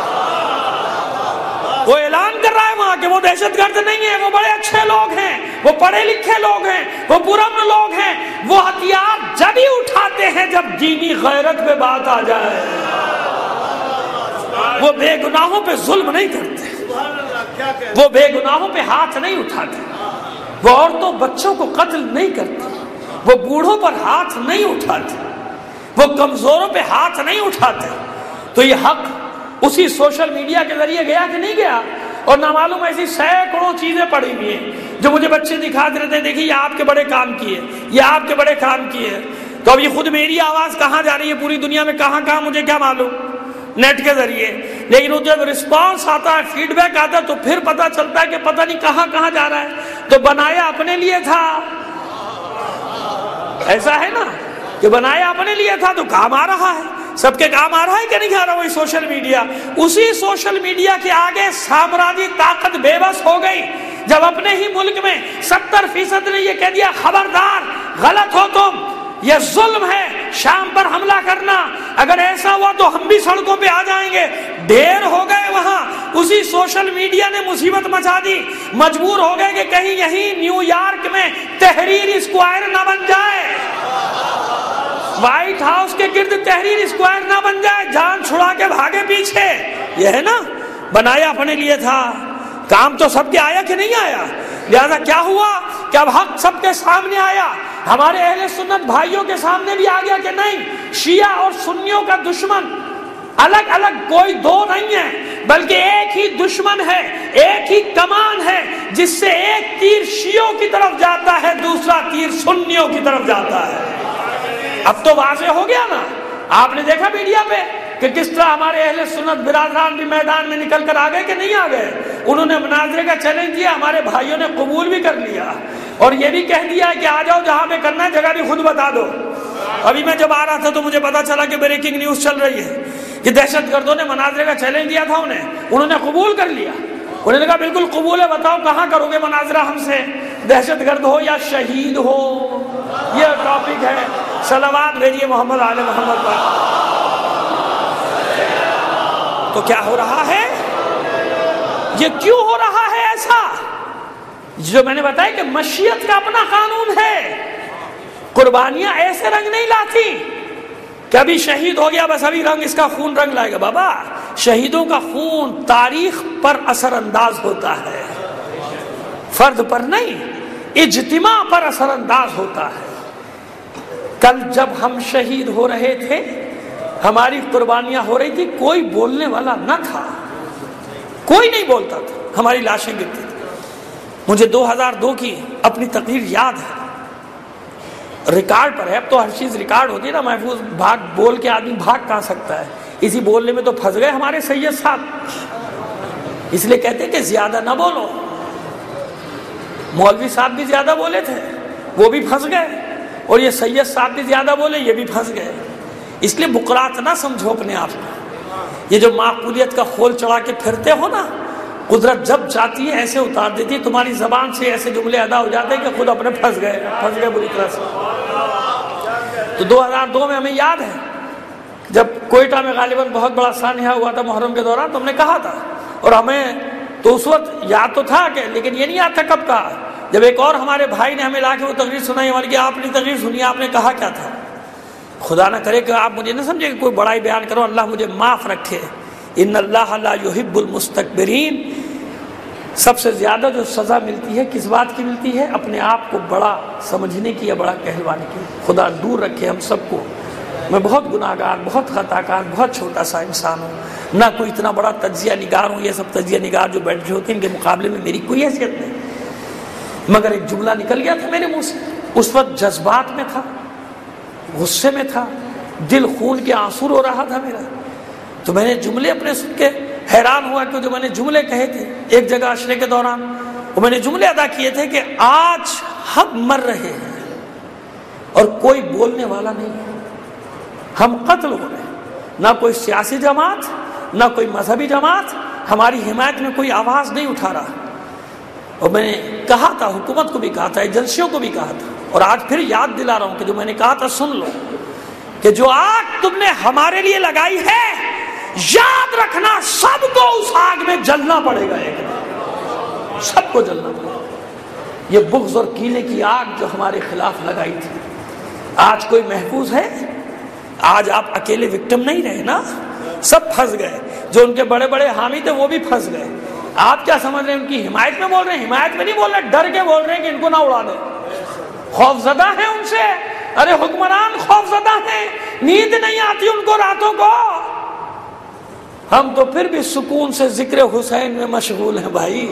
وہ اعلان کر رہا ہے وہاں کہ وہ دہشت گرد نہیں ہے, وہ بڑے اچھے لوگ ہیں, وہ پڑھے لکھے لوگ ہیں, وہ پرامن لوگ ہیں. وہ ہتھیار جب ہی اٹھاتے ہیں جب دینی غیرت پہ بات آ جائے. وہ بے گناہوں پہ ظلم نہیں کرتے, وہ بے گناہوں پہ ہاتھ نہیں اٹھاتے, وہ عورتوں بچوں کو قتل نہیں کرتے, وہ بوڑھوں پر ہاتھ نہیں اٹھاتے, وہ کمزوروں پہ ہاتھ نہیں اٹھاتے. تو یہ حق اسی سوشل میڈیا کے ذریعے گیا کہ نہیں گیا. اور نہ معلوم ایسی سینکڑوں چیزیں پڑی ہوئی ہیں جو مجھے بچے دکھاتے رہتے ہیں, دیکھیے یہ آپ کے بڑے کام کیے, یہ آپ کے بڑے کام کیے. تو اب یہ خود میری آواز کہاں جا رہی ہے پوری دنیا میں, کہاں کہاں مجھے کیا معلوم, نیٹ کے ذریعے. لیکن جب رسپانس آتا ہے, فیڈ بیک آتا ہے, تو پھر پتا چلتا ہے کہ پتہ نہیں کہاں کہاں جا رہا ہے. تو بنایا اپنے لیے تھا, ایسا ہے نا کہ بنایا اپنے لیے تھا تو کام آ رہا ہے. سب کے کام آ رہا ہے کہ نہیں آ رہا وہی سوشل میڈیا. اسی سوشل میڈیا کے آگے سامراجی طاقت بے بس ہو گئی جب اپنے ہی ملک میں 70% نے یہ کہہ دیا خبردار غلط ہو تم, یہ ظلم ہے شام پر حملہ کرنا, اگر ایسا ہوا تو ہم بھی سڑکوں پہ آ جائیں گے. ڈھیر ہو گئے وہاں. اسی سوشل میڈیا نے مصیبت مچا دی, مجبور ہو گئے کہ کہیں یہیں نیو یارک میں تحریر اسکوائر نہ بن جائے, وائٹ ہاؤس کے گرد تحریر اسکوائر نہ بن جائے, جان چھڑا کے بھاگے پیچھے. یہ ہے نا بنایا اپنے لیے تھا, کام تو سب کے آیا کہ نہیں آیا. لہذا کیا ہوا کہ اب حق سب کے سامنے آیا. ہمارے اہل سنت بھائیوں کے سامنے بھی آ گیا کہ نہیں, شیعہ اور سنیوں کا دشمن الگ الگ کوئی دو نہیں ہے, بلکہ ایک ہی دشمن ہے, ایک ہی کمان ہے, جس سے ایک تیر شیعوں کی طرف جاتا ہے, دوسرا تیر سنیوں کی طرف جاتا ہے. اب تو واضح ہو گیا نا, آپ نے دیکھا میڈیا پہ کہ کس طرح ہمارے اہل سنت برادران بھی میدان میں نکل کر آ گئے کہ نہیں آ گئے. انہوں نے مناظرے کا چیلنج دیا, ہمارے بھائیوں نے قبول بھی کر لیا, اور یہ بھی کہہ دیا کہ آ جاؤ جہاں پہ کرنا ہے, جگہ بھی خود بتا دو. ابھی میں جب آ رہا تھا تو مجھے پتا چلا کہ بریکنگ نیوز چل رہی ہے کہ دہشت گردوں نے مناظرے کا چیلنج دیا تھا انہوں نے قبول کر لیا. انہوں نے کہا بالکل قبول ہے, بتاؤ کہاں کرو گے مناظرہ ہم سے, دہشت گرد ہو یا شہید ہو, یہ ٹاپک ہے. صلوات بھیجیے محمد آل محمد پر۔ تو کیا ہو رہا ہے؟ یہ کیوں ہو رہا ہے ایسا؟ جو میں نے بتایا کہ مشیت کا اپنا قانون ہے۔ قربانیاں ایسے رنگ نہیں لاتی کہ ابھی شہید ہو گیا بس ابھی رنگ اس کا خون رنگ لائے گا۔ بابا شہیدوں کا خون تاریخ پر اثر انداز ہوتا ہے، فرد پر نہیں، اجتماع پر اثر انداز ہوتا ہے۔ کل جب ہم شہید ہو رہے تھے، ہماری قربانیاں ہو رہی تھی، کوئی بولنے والا نہ تھا، کوئی نہیں بولتا تھا، ہماری لاشیں گرتی تھی۔ مجھے 2002 کی اپنی تقریر یاد ہے، ریکارڈ پر ہے، اب تو ہر چیز ریکارڈ ہوتی ہے نا، محفوظ بھاگ بول کے آدمی بھاگ کہاں سکتا ہے، اسی بولنے میں تو پھنس گئے ہمارے سید صاحب، اس لیے کہتے ہیں کہ زیادہ نہ بولو۔ مولوی صاحب بھی زیادہ بولے تھے، وہ بھی پھنس گئے، اور یہ سید صاحب بھی زیادہ بولے، یہ بھی پھنس گئے۔ اس لیے بکرات نہ سمجھو اپنے آپ کو، یہ جو معقولیت کا خول چڑھا کے پھرتے ہو نا، قدرت جب چاہتی ہے ایسے اتار دیتی ہے، تمہاری زبان سے ایسے جملے ادا ہو جاتے ہیں کہ خود اپنے پھنس گئے بری طرح سے۔ تو 2002 میں ہمیں یاد ہے جب کوئٹہ میں غالباً بہت بڑا سانحہ ہوا تھا محرم کے دوران، تو ہم نے کہا تھا، اور ہمیں تو اس وقت یاد تو تھا کہ، لیکن یہ نہیں یاد تھا کب کہا، جب ایک اور ہمارے بھائی نے ہمیں لا کے وہ تقریر سنائی ہماری کہ آپ نے تقریر سنی، آپ نے کہا کیا تھا؟ خدا نہ کرے کہ آپ مجھے نہ سمجھے کہ کوئی بڑا ہی بیان کرو، اللہ مجھے معاف رکھے۔ ان اللہ لا یحب المستکبرین۔ سب سے زیادہ جو سزا ملتی ہے کس بات کی ملتی ہے؟ اپنے آپ کو بڑا سمجھنے کی یا بڑا کہلوانے کی۔ خدا دور رکھے ہم سب کو۔ میں بہت گناہ گار، بہت خطا کار، بہت چھوٹا سا انسان ہوں، نہ کوئی اتنا بڑا تجزیہ نگار ہوں۔ یہ سب تجزیہ نگار جو بیٹھے ہوتے ہیں ان کے مقابلے میں میری کوئی حیثیت نہیں، مگر ایک جملہ نکل گیا تھا میرے منہ سے، اس وقت جذبات میں تھا، غصے میں تھا، دل خون کے آنسو رو رہا تھا میرا، تو میں نے جملے اپنے سن کے حیران ہوا کہ جو میں نے جملے کہے تھے ایک جگہ عشرے کے دوران، وہ میں نے جملے ادا کیے تھے کہ آج ہم مر رہے ہیں اور کوئی بولنے والا نہیں ہے، ہم قتل ہو رہے ہیں، نہ کوئی سیاسی جماعت نہ کوئی مذہبی جماعت ہماری حمایت میں کوئی آواز نہیں اٹھا رہا۔ اور میں نے کہا تھا، حکومت کو بھی کہا تھا، ایجنسیوں کو بھی کہا تھا، اور آج پھر یاد دلا رہا ہوں کہ جو میں نے کہا تھا سن لو، کہ جو آگ تم نے ہمارے لیے لگائی ہے، یاد رکھنا سب کو اس آگ میں جلنا پڑے گا، ایک دن سب کو جلنا پڑے گا۔ یہ بغض اور کینے کی آگ جو ہمارے خلاف لگائی تھی، آج کوئی محفوظ ہے؟ آج آپ اکیلے وکٹم نہیں رہے نا، سب پھنس گئے، جو ان کے بڑے بڑے حامی تھے وہ بھی پھنس گئے۔ آپ کیا سمجھ رہے ہیں ان کی حمایت میں بول رہے ہیں؟ حمایت میں نہیں بول رہے، ڈر کے بول رہے ہیں کہ ان کو نہ اڑا دیں، خوف زدہ ہیں ان سے۔ ارے حکمران خوف زدہ ہیں، نیند نہیں آتی ان کو راتوں کو، ہم تو پھر بھی سکون سے ذکر حسین میں مشغول ہیں بھائی۔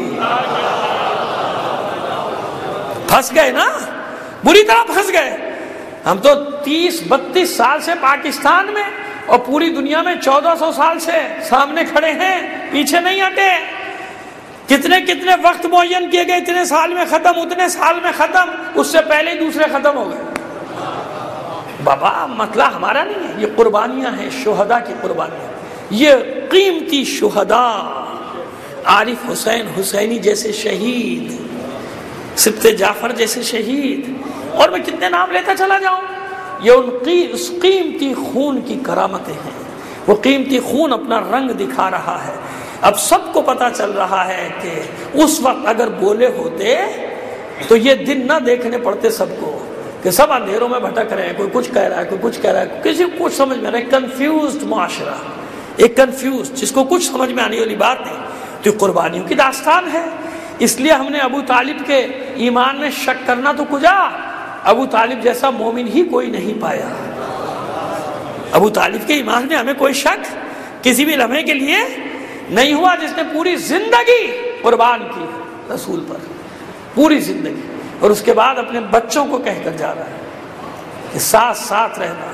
پھنس گئے نا، بری طرح پھنس گئے۔ ہم تو 30-32 سال سے پاکستان میں اور پوری دنیا میں 1400 سال سے سامنے کھڑے ہیں، پیچھے نہیں ہٹے۔ کتنے کتنے وقت معین کیے گئے، اتنے سال میں ختم، اتنے سال میں ختم، اس سے پہلے ہی دوسرے ختم ہو گئے۔ بابا مسئلہ ہمارا نہیں ہے، یہ قربانیاں ہیں، شہداء کی قربانیاں، یہ قیمتی شہداء، عارف حسین حسینی جیسے شہید، سبط جعفر جیسے شہید، اور میں کتنے نام لیتا چلا جاؤں۔ یہ اس قیمتی خون کی کرامتیں ہیں، وہ قیمتی خون اپنا رنگ دکھا رہا ہے۔ اب سب کو پتا چل رہا ہے کہ اس وقت اگر بولے ہوتے تو یہ دن نہ دیکھنے پڑتے سب کو، کہ سب اندھیروں میں بھٹک رہے ہیں، کوئی کچھ کہہ رہا ہے، کوئی کچھ کہہ رہا ہے، کسی کو کچھ سمجھ میں نہیں، کنفیوزڈ معاشرہ، ایک کنفیوز، جس کو کچھ سمجھ میں آنے والی بات نہیں۔ تو قربانیوں کی داستان ہے، اس لیے ہم نے ابو طالب کے ایمان میں شک کرنا تو کجا، ابو طالب جیسا مومن ہی کوئی نہیں پایا۔ ابو طالب کے ایمان میں ہمیں کوئی شک کسی بھی لمحے کے لیے نہیں ہوا، جس نے پوری زندگی قربان کی رسول پر، پوری زندگی، اور اس کے بعد اپنے بچوں کو کہہ کر جا رہا ہے کہ ساتھ ساتھ رہنا۔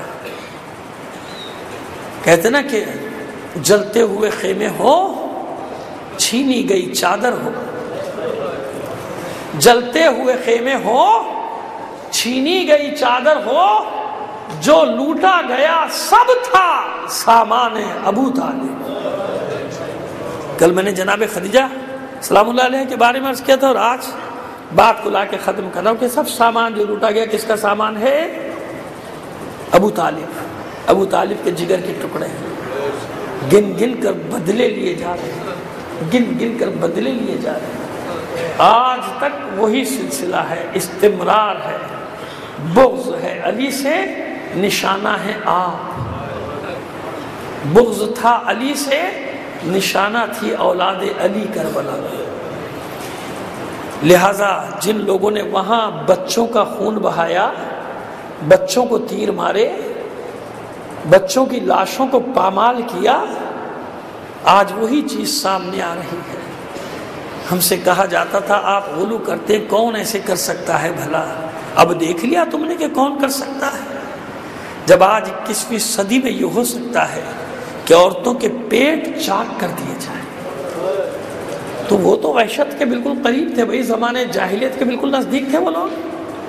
کہتے نا کہ جلتے ہوئے خیمے ہو، چھینی گئی چادر ہو، جلتے ہوئے خیمے ہو، چھینی گئی چادر ہو، جو لوٹا گیا سب تھا سامان ابو طالب۔ کل میں نے جناب خدیجہ سلام اللہ علیہ کے بارے میں عرض کیا تھا، اور آج بات کو لا کے ختم کر رہا ہوں کہ سب سامان جو لوٹا گیا کس کا سامان ہے؟ ابو طالب کے جگر کے ٹکڑے ہیں، گن گن کر بدلے لیے جا رہے ہیں، گن گن کر بدلے لیے جا رہے ہیں، آج تک وہی سلسلہ ہے، استمرار ہے، بغض ہے علی سے، نشانہ ہے آپ، بغض تھا علی سے، نشانہ تھی اولاد علی کربلا میں۔ لہذا جن لوگوں نے وہاں بچوں کا خون بہایا، بچوں کو تیر مارے، بچوں کی لاشوں کو پامال کیا، آج وہی چیز سامنے آ رہی ہے۔ ہم سے کہا جاتا تھا آپ غلو کرتے، کون ایسے کر سکتا ہے بھلا؟ اب دیکھ لیا تم نے کہ کون کر سکتا ہے؟ جب آج 21ویں صدی میں یہ ہو سکتا ہے کہ عورتوں کے پیٹ چاک کر دیے جائیں، تو وہ تو وحشت کے بالکل قریب تھے بھائی، زمانے جاہلیت کے بالکل نزدیک تھے وہ لوگ۔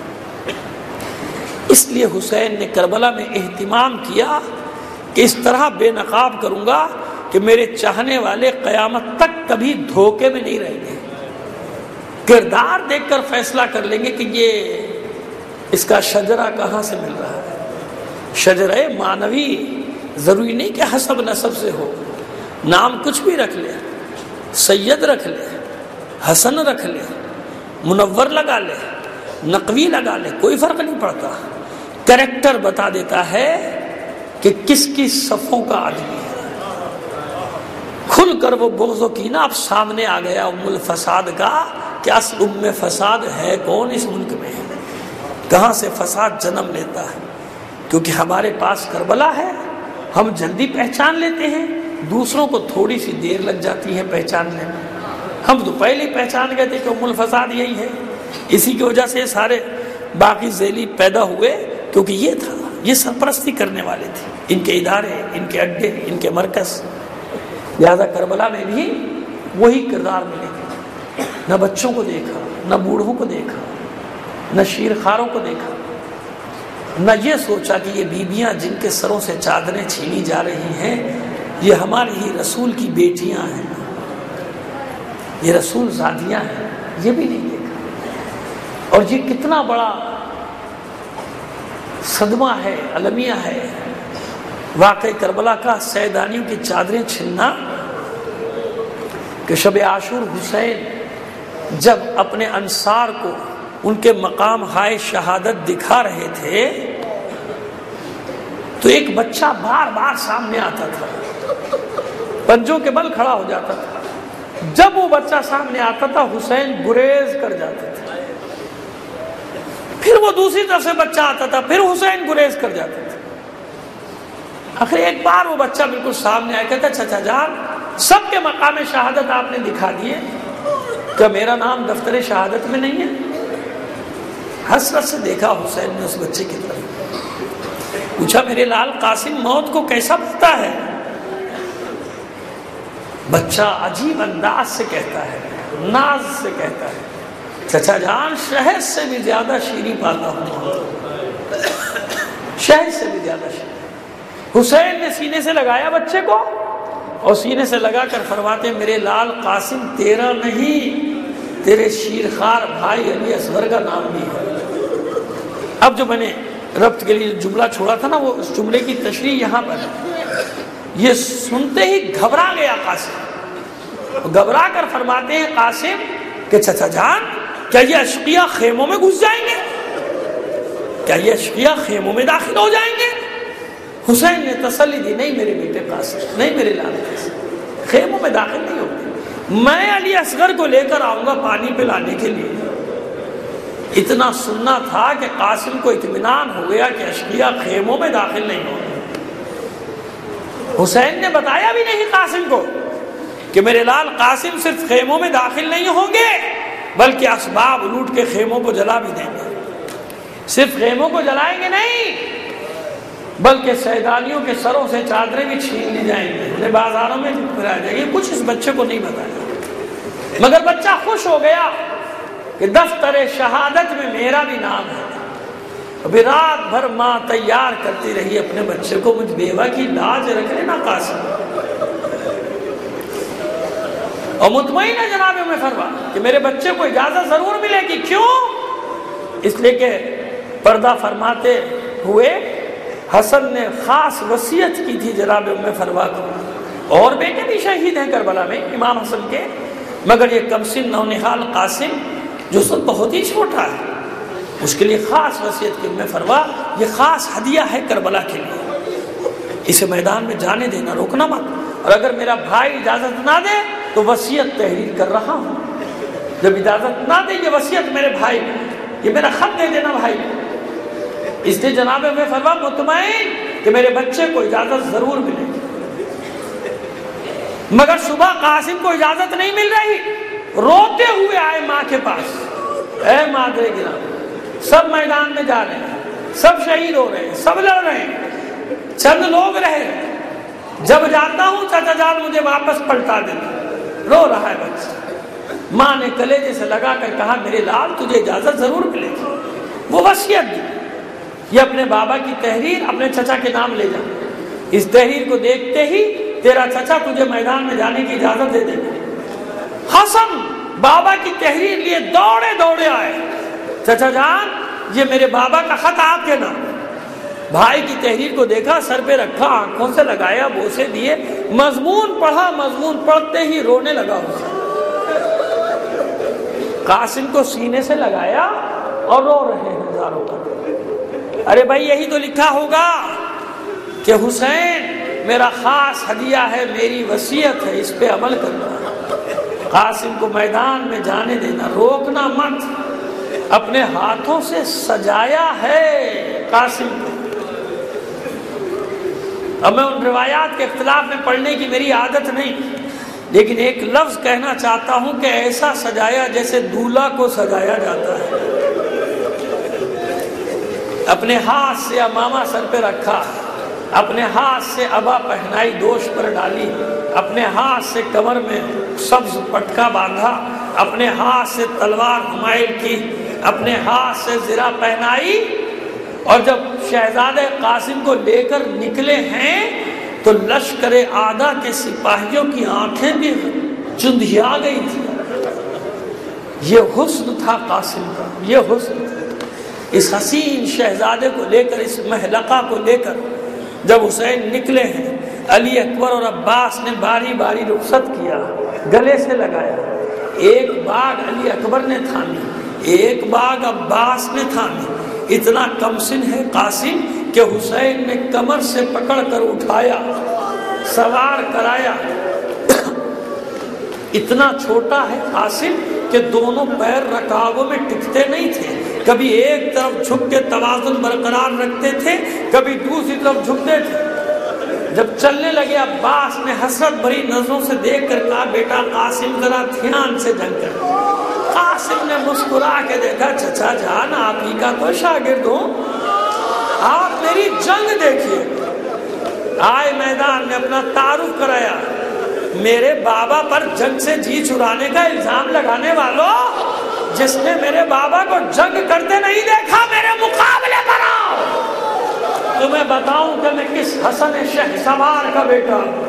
اس لیے حسین نے کربلا میں اہتمام کیا کہ اس طرح بے نقاب کروں گا کہ میرے چاہنے والے قیامت تک کبھی دھوکے میں نہیں رہیں گے، کردار دیکھ کر فیصلہ کر لیں گے کہ یہ اس کا شجرہ کہاں سے مل رہا ہے۔ شجرہ معنوی ضروری نہیں کہ حسب نسب سے ہو، نام کچھ بھی رکھ لے، سید رکھ لے، حسن رکھ لے، منور لگا لے، نقوی لگا لے، کوئی فرق نہیں پڑتا، کریکٹر بتا دیتا ہے کہ کس کی صفوں کا آدمی ہے۔ کھل کر وہ بغض و کینہ اب سامنے آ گیا ام الفساد کا کہ اصل ام فساد ہے کون اس ملک میں، کہاں سے فساد جنم لیتا ہے۔ کیونکہ ہمارے پاس کربلا ہے، ہم جلدی پہچان لیتے ہیں، دوسروں کو تھوڑی سی دیر لگ جاتی ہے پہچاننے میں۔ ہم تو پہلے ہی پہچان گئے تھے کہ ام الفساد یہی ہے، اسی کی وجہ سے سارے باقی ذیلی پیدا ہوئے، کیونکہ یہ تھا، یہ سرپرستی کرنے والے تھے، ان کے ادارے، ان کے اڈے، ان کے مرکز۔ لہذا کربلا میں بھی وہی کردار ملے گا، نہ بچوں کو دیکھا، نہ بوڑھوں کو دیکھا، نہ شیرخواروں کو دیکھا، نہ یہ سوچا کہ یہ بیویاں جن کے سروں سے چادریں چھینی جا رہی ہیں یہ ہمارے ہی رسول کی بیٹیاں ہیں، یہ رسول زادیاں ہیں، یہ بھی نہیں دیکھا۔ اور یہ کتنا بڑا صدمہ ہے، المیہ ہے واقعی کربلا کا، سیدانیوں کی چادریں چھننا، کہ شب عاشور حسین جب اپنے انصار کو ان کے مقام ہائے شہادت دکھا رہے تھے تو ایک بچہ بار بار سامنے آتا تھا، پنجوں کے بل کھڑا ہو جاتا تھا۔ جب وہ بچہ سامنے آتا تھا حسین گریز کر جاتے تھے، پھر وہ دوسری طرف سے بچہ آتا تھا، پھر حسین گریز کر جاتے تھے۔ آخر ایک بار وہ بچہ بالکل سامنے آیا، کہتا چچا جان سب کے مقام شہادت آپ نے دکھا دیے، کیا میرا نام دفتر شہادت میں نہیں ہے؟ حسرت سے دیکھا حسین نے اس بچے کی طرف، پوچھا میرے لال قاسم موت کو کیسا پتا ہے؟ بچہ عجیب انداز سے کہتا ہے، ناز سے کہتا ہے، چچا جان شہد سے بھی زیادہ شیریں پاتا ہوں، شہد سے بھی زیادہ شیریں۔ حسین نے سینے سے لگایا بچے کو اور سینے سے لگا کر فرماتے میرے لال قاسم تیرا نہیں، تیرے شیرخوار بھائی علی اصغر کا نام بھی ہے۔ اب جو میں نے ربط کے لیے جملہ چھوڑا تھا نا، وہ اس جملے کی تشریح یہاں پر ہے۔ یہ سنتے ہی گھبرا گیا قاسم، گھبرا کر فرماتے ہیں قاسم کہ چچا جان کیا یہ اشقیاء خیموں میں گھس جائیں گے؟ کیا یہ اشقیاء خیموں میں داخل ہو جائیں گے؟ حسین نے تسلی دی، نہیں میرے بیٹے قاسم، نہیں میرے لال قاسم، خیموں میں داخل نہیں ہوتے، میں علی اصغر کو لے کر آؤں گا پانی پلانے کے لیے۔ اتنا سننا تھا کہ قاسم کو اطمینان ہو گیا کہ اشقیاء خیموں میں داخل نہیں ہوں گے۔ حسین نے بتایا بھی نہیں قاسم کو کہ میرے لال قاسم صرف خیموں میں داخل نہیں ہوں گے بلکہ اسباب لوٹ کے خیموں کو جلا بھی دیں گے۔ صرف خیموں کو جلائیں گے نہیں بلکہ سیدانیوں کے سروں سے چادریں بھی چھین لی جائیں گی، انہیں بازاروں میں پھرا جائے گی۔ کچھ اس بچے کو نہیں بتایا، مگر بچہ خوش ہو گیا کہ دفتر شہادت میں میرا بھی نام ہے۔ ابھی رات بھر ماں تیار کرتی رہی اپنے بچے کو، مجھ بیوہ کی لاج رکھ لینا قاسم، اور مطمئن ہے جناب میں فرما کہ میرے بچے کو اجازت ضرور ملے گی۔ کیوں؟ اس لیے کہ پردہ فرماتے ہوئے حسن نے خاص وصیت کی تھی جناب ام فروا کو، اور بیٹے بھی شہید ہیں کربلا میں امام حسن کے، مگر یہ کم سن نونہال قاسم جو سب بہت ہی چھوٹا ہے، اس کے لیے خاص وصیت کی ام فروا، یہ خاص ہدیہ ہے کربلا کے لیے، اسے میدان میں جانے دینا، روکنا مت، اور اگر میرا بھائی اجازت نہ دے تو وصیت تحریر کر رہا ہوں، جب اجازت نہ دے یہ وصیت میرے بھائی کو، یہ میرا خط دے دینا بھائی کو۔ اس لیے جناب میں فرما مطمئن کہ میرے بچے کو اجازت ضرور ملے گی، مگر صبح قاسم کو اجازت نہیں مل رہی، روتے ہوئے آئے ماں کے پاس، اے مادر گرامی، سب میدان میں جا رہے ہیں، سب شہید ہو رہے ہیں، سب لڑ رہے ہیں، چند لوگ رہے، جب جاتا ہوں چچا جان مجھے واپس پلٹا دینا، رو رہا ہے بچہ۔ ماں نے کلیجے سے لگا کر کہا میرے لال تجھے اجازت ضرور ملے گی، وہ وصیت دی، یہ اپنے بابا کی تحریر اپنے چچا کے نام لے جا، اس تحریر کو دیکھتے ہی تیرا چچا تجھے میدان میں جانے کی اجازت دے دے گا۔ حسن بابا کی تحریر لیے دوڑے دوڑے آئے، چچا جان یہ میرے بابا کا خط آپ کے نام۔ بھائی کی تحریر کو دیکھا، سر پہ رکھا، آنکھوں سے لگایا، بوسے دیے، مضمون پڑھا، مضمون پڑھتے ہی رونے لگا حسن۔ قاسم کو سینے سے لگایا اور رو رہے ہیں ہزاروں کا۔ ارے بھائی یہی تو لکھا ہوگا کہ حسین میرا خاص ہدیہ ہے، میری وصیت ہے، اس پہ عمل کرنا، قاسم کو میدان میں جانے دینا، روکنا مت، اپنے ہاتھوں سے سجایا ہے قاسم کو۔ اب میں ان روایات کے اختلاف میں پڑھنے کی میری عادت نہیں، لیکن ایک لفظ کہنا چاہتا ہوں کہ ایسا سجایا جیسے دولہا کو سجایا جاتا ہے۔ اپنے ہاتھ سے امامہ سر پہ رکھا، اپنے ہاتھ سے عبا پہنائی دوش پر ڈالی، اپنے ہاتھ سے کمر میں سبز پٹکا باندھا، اپنے ہاتھ سے تلوار حمائل کی، اپنے ہاتھ سے زرہ پہنائی، اور جب شہزادہ قاسم کو لے کر نکلے ہیں تو لشکر آدھا کے سپاہیوں کی آنکھیں بھی چندھیا گئی تھی۔ یہ حسن تھا قاسم کا، یہ حسن تھا۔ اس حسین شہزادے کو لے کر، اس محلقہ کو لے کر جب حسین نکلے ہیں، علی اکبر اور عباس نے باری باری رخصت کیا، گلے سے لگایا، ایک باغ علی اکبر نے تھامی، ایک باغ عباس نے تھامی۔ اتنا کم سن ہے قاسم کہ حسین نے کمر سے پکڑ کر اٹھایا، سوار کرایا۔ اتنا چھوٹا ہے قاسم کہ دونوں پیر رکابوں میں ٹکتے نہیں تھے، کبھی ایک طرف جھک کے توازن برقرار رکھتے تھے، کبھی دوسری طرف جھکتے تھے۔ جب چلنے لگے عباس نے حسرت بھری نظروں سے دیکھ کر کہا بیٹا قاسم ذرا دھیان سے جنگ کر۔ قاسم نے مسکرا کے دیکھا چچا جان آپ ہی کا تو شاگرد ہوں، آپ میری جنگ دیکھیے۔ آئے میدان میں اپنا تعارف کرایا، میرے بابا پر جنگ سے جی چرانے کا الزام لگانے والوں، جس نے میرے بابا کو جنگ کرتے نہیں دیکھا میرے مقابلے پر آؤ، تمہیں بتاؤں کہ میں کس حسن شہسوار کا بیٹا ہوں۔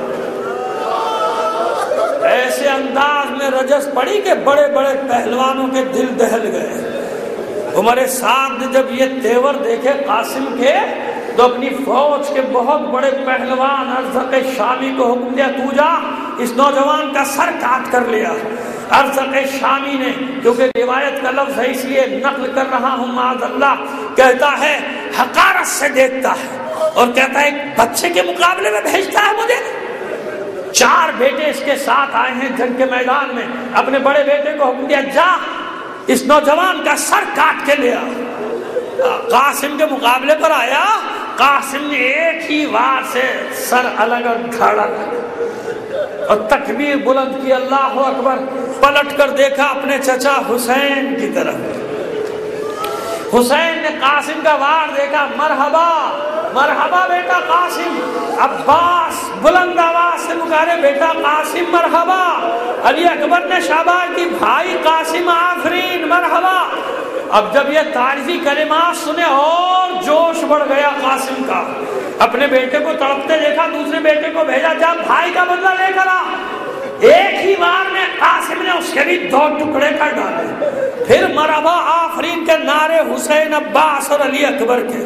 ایسے انداز میں رجس پڑی کہ بڑے بڑے پہلوانوں کے دل دہل گئے۔ عمر سعد نے جب یہ تیور دیکھے قاسم کے تو اپنی فوج کے بہت بڑے پہلوان ارزق شامی کو حکم دیا تو جا اس نوجوان کا سر کاٹ کر لیا۔ ارزق شامی نے، کیونکہ روایت کا لفظ ہے اس لیے نقل کر رہا ہوں معاذ اللہ، کہتا ہے حقارت سے دیکھتا ہے اور کہتا ہے ایک بچے کے مقابلے میں بھیجتا ہے مجھے۔ 4 بیٹے اس کے ساتھ آئے ہیں جنگ کے میدان میں، اپنے بڑے بیٹے کو حکم دیا جا اس نوجوان کا سر کاٹ کے لیا۔ قاسم کے مقابلے پر آیا، قاسم نے ایک ہی وار سے سر الگ اور دھاڑا اور تکبیر بلند کی اللہ اکبر، پلٹ کر دیکھا اپنے چچا حسین کی طرف۔ حسین نے قاسم کا وار دیکھا، مرحبا مرحبا بیٹا قاسم۔ عباس بلند آواز سے پکارے بیٹا قاسم مرحبا۔ علی اکبر نے شاباش کی بھائی قاسم آفرین مرحبا۔ اب جب یہ تعریفی کلمات سنے اور جوش بڑھ گیا قاسم کا، اپنے بیٹے کو تڑپتے دیکھا، دوسرے بیٹے کو بھیجا جا بھائی کا بدلہ لے کر آ۔ ایک ہی بار میں قاسم نے اس کے بھی 2 ٹکڑے کر ڈالے۔ پھر مرحبا آفرین کے نعرے حسین، عباس اور علی اکبر کے،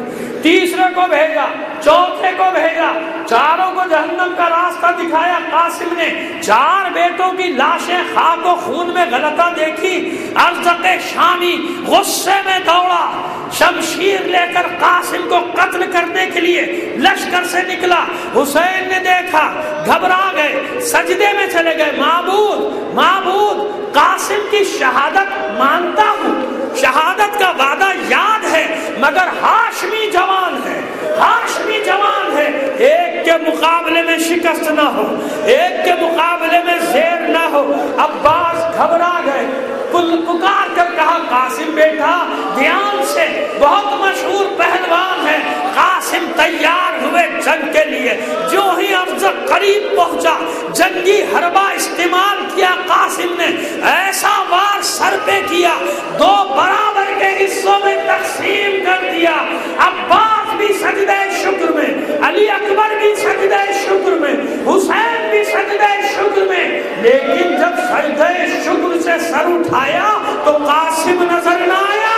تیسرے کو بھیجا، چوتھے کو بھیجا، چاروں کو جہنم کا راستہ دکھایا۔ قاسم نے 4 بیٹوں کی لاشیں خاک و خون میں غلطہ دیکھی، ارزق شامی غصے میں دوڑا، شمشیر لے کر قاسم کو قتل کرنے کے لیے لشکر سے نکلا۔ حسین نے دیکھا، گھبرا گئے، سجدے میں چلے گئے، معبود معبود قاسم کی شہادت مانتا ہوں، شہادت کا وعدہ یاد ہے، مگر ہاشمی جوان ہے، ہاشمی جوان ہے، ایک کے مقابلے میں شکست نہ ہو، ایک کے مقابلے میں زیر نہ ہو۔ عباس گھبرا گئے، پکار کر کہا قاسم بیٹا دھیان سے، بہت مشہور پہلوان ہے۔ قاسم تیار ہوئے جنگ کے لیے، جو ہی ارزق قریب پہنچا جنگی حربہ استعمال کیا۔ قاسم نے ایسا وار سر پہ کیا، 2 برابر کے حصوں میں تقسیم کر دیا۔ عباس بھی سجدہ شکر میں، علی اکبر بھی سجدہ شکر میں، حسین بھی سجدہ شکر میں، لیکن جب سجدہ شکر سے سر اٹھایا تو قاسم نظر نہ آیا،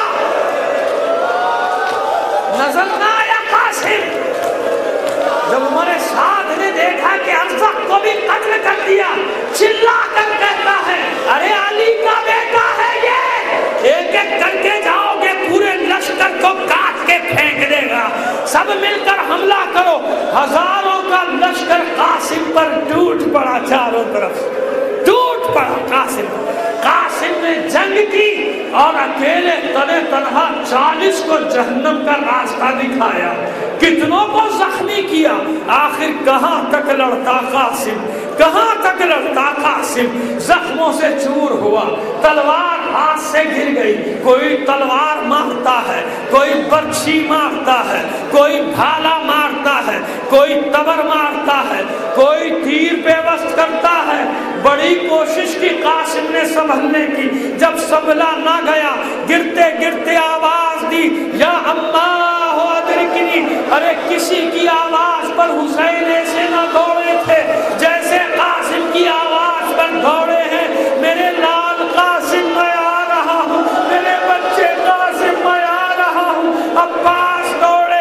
نظر نہ آیا قاسم۔ جب عمر سعد نے دیکھا کہ ارزق کو بھی قتل کر دیا، چلا کر کہتا ہے ارے علی کا بیٹا ہے یہ، ایک ایک کر کے جاؤ گے پورے لشکر کو کاٹ کے پھینک دے گا، سب مل کر حملہ کرو۔ ہزاروں کا لشکر قاسم پر ٹوٹ پڑا، چاروں طرف ٹوٹ پڑا۔ قاسم نے جنگ کی اور اکیلے تنے تنہا 40 کو جہنم کا راستہ دکھایا، کتنوں کو زخمی کیا۔ آخر کہاں تک لڑتا قاسم، کہاں تک لڑتا قاسم، زخموں سے چور ہوا، تلوار ہاتھ سے گر گئی۔ کوئی تلوار مارتا ہے، کوئی برچھی مارتا ہے، کوئی بھالا مارتا ہے، کوئی تبر مارتا ہے، کوئی تیر پیوست کرتا ہے۔ بڑی کوشش کی قاسم نے سنبھلنے کی، جب سنبھلا نہ گیا گرتے گرتے آواز دی یا اللہ ادرکنی۔ ارے کسی کی آواز پر حسین ایسے نہ دوڑے تھے جیسے قاسم کی آواز پر دوڑے ہیں۔ میرے لال قاسم میں آ رہا ہوں، میرے بچے قاسم میں آ رہا ہوں۔ عباس دوڑے،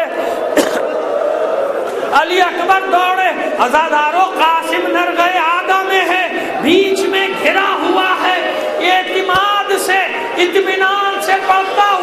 علی اکبر دوڑے، عزادارو قاسم نرغے آگا میں ہے، بیچ میں گھرا ہوا ہے، اعتماد سے اطمینان سے پڑھتا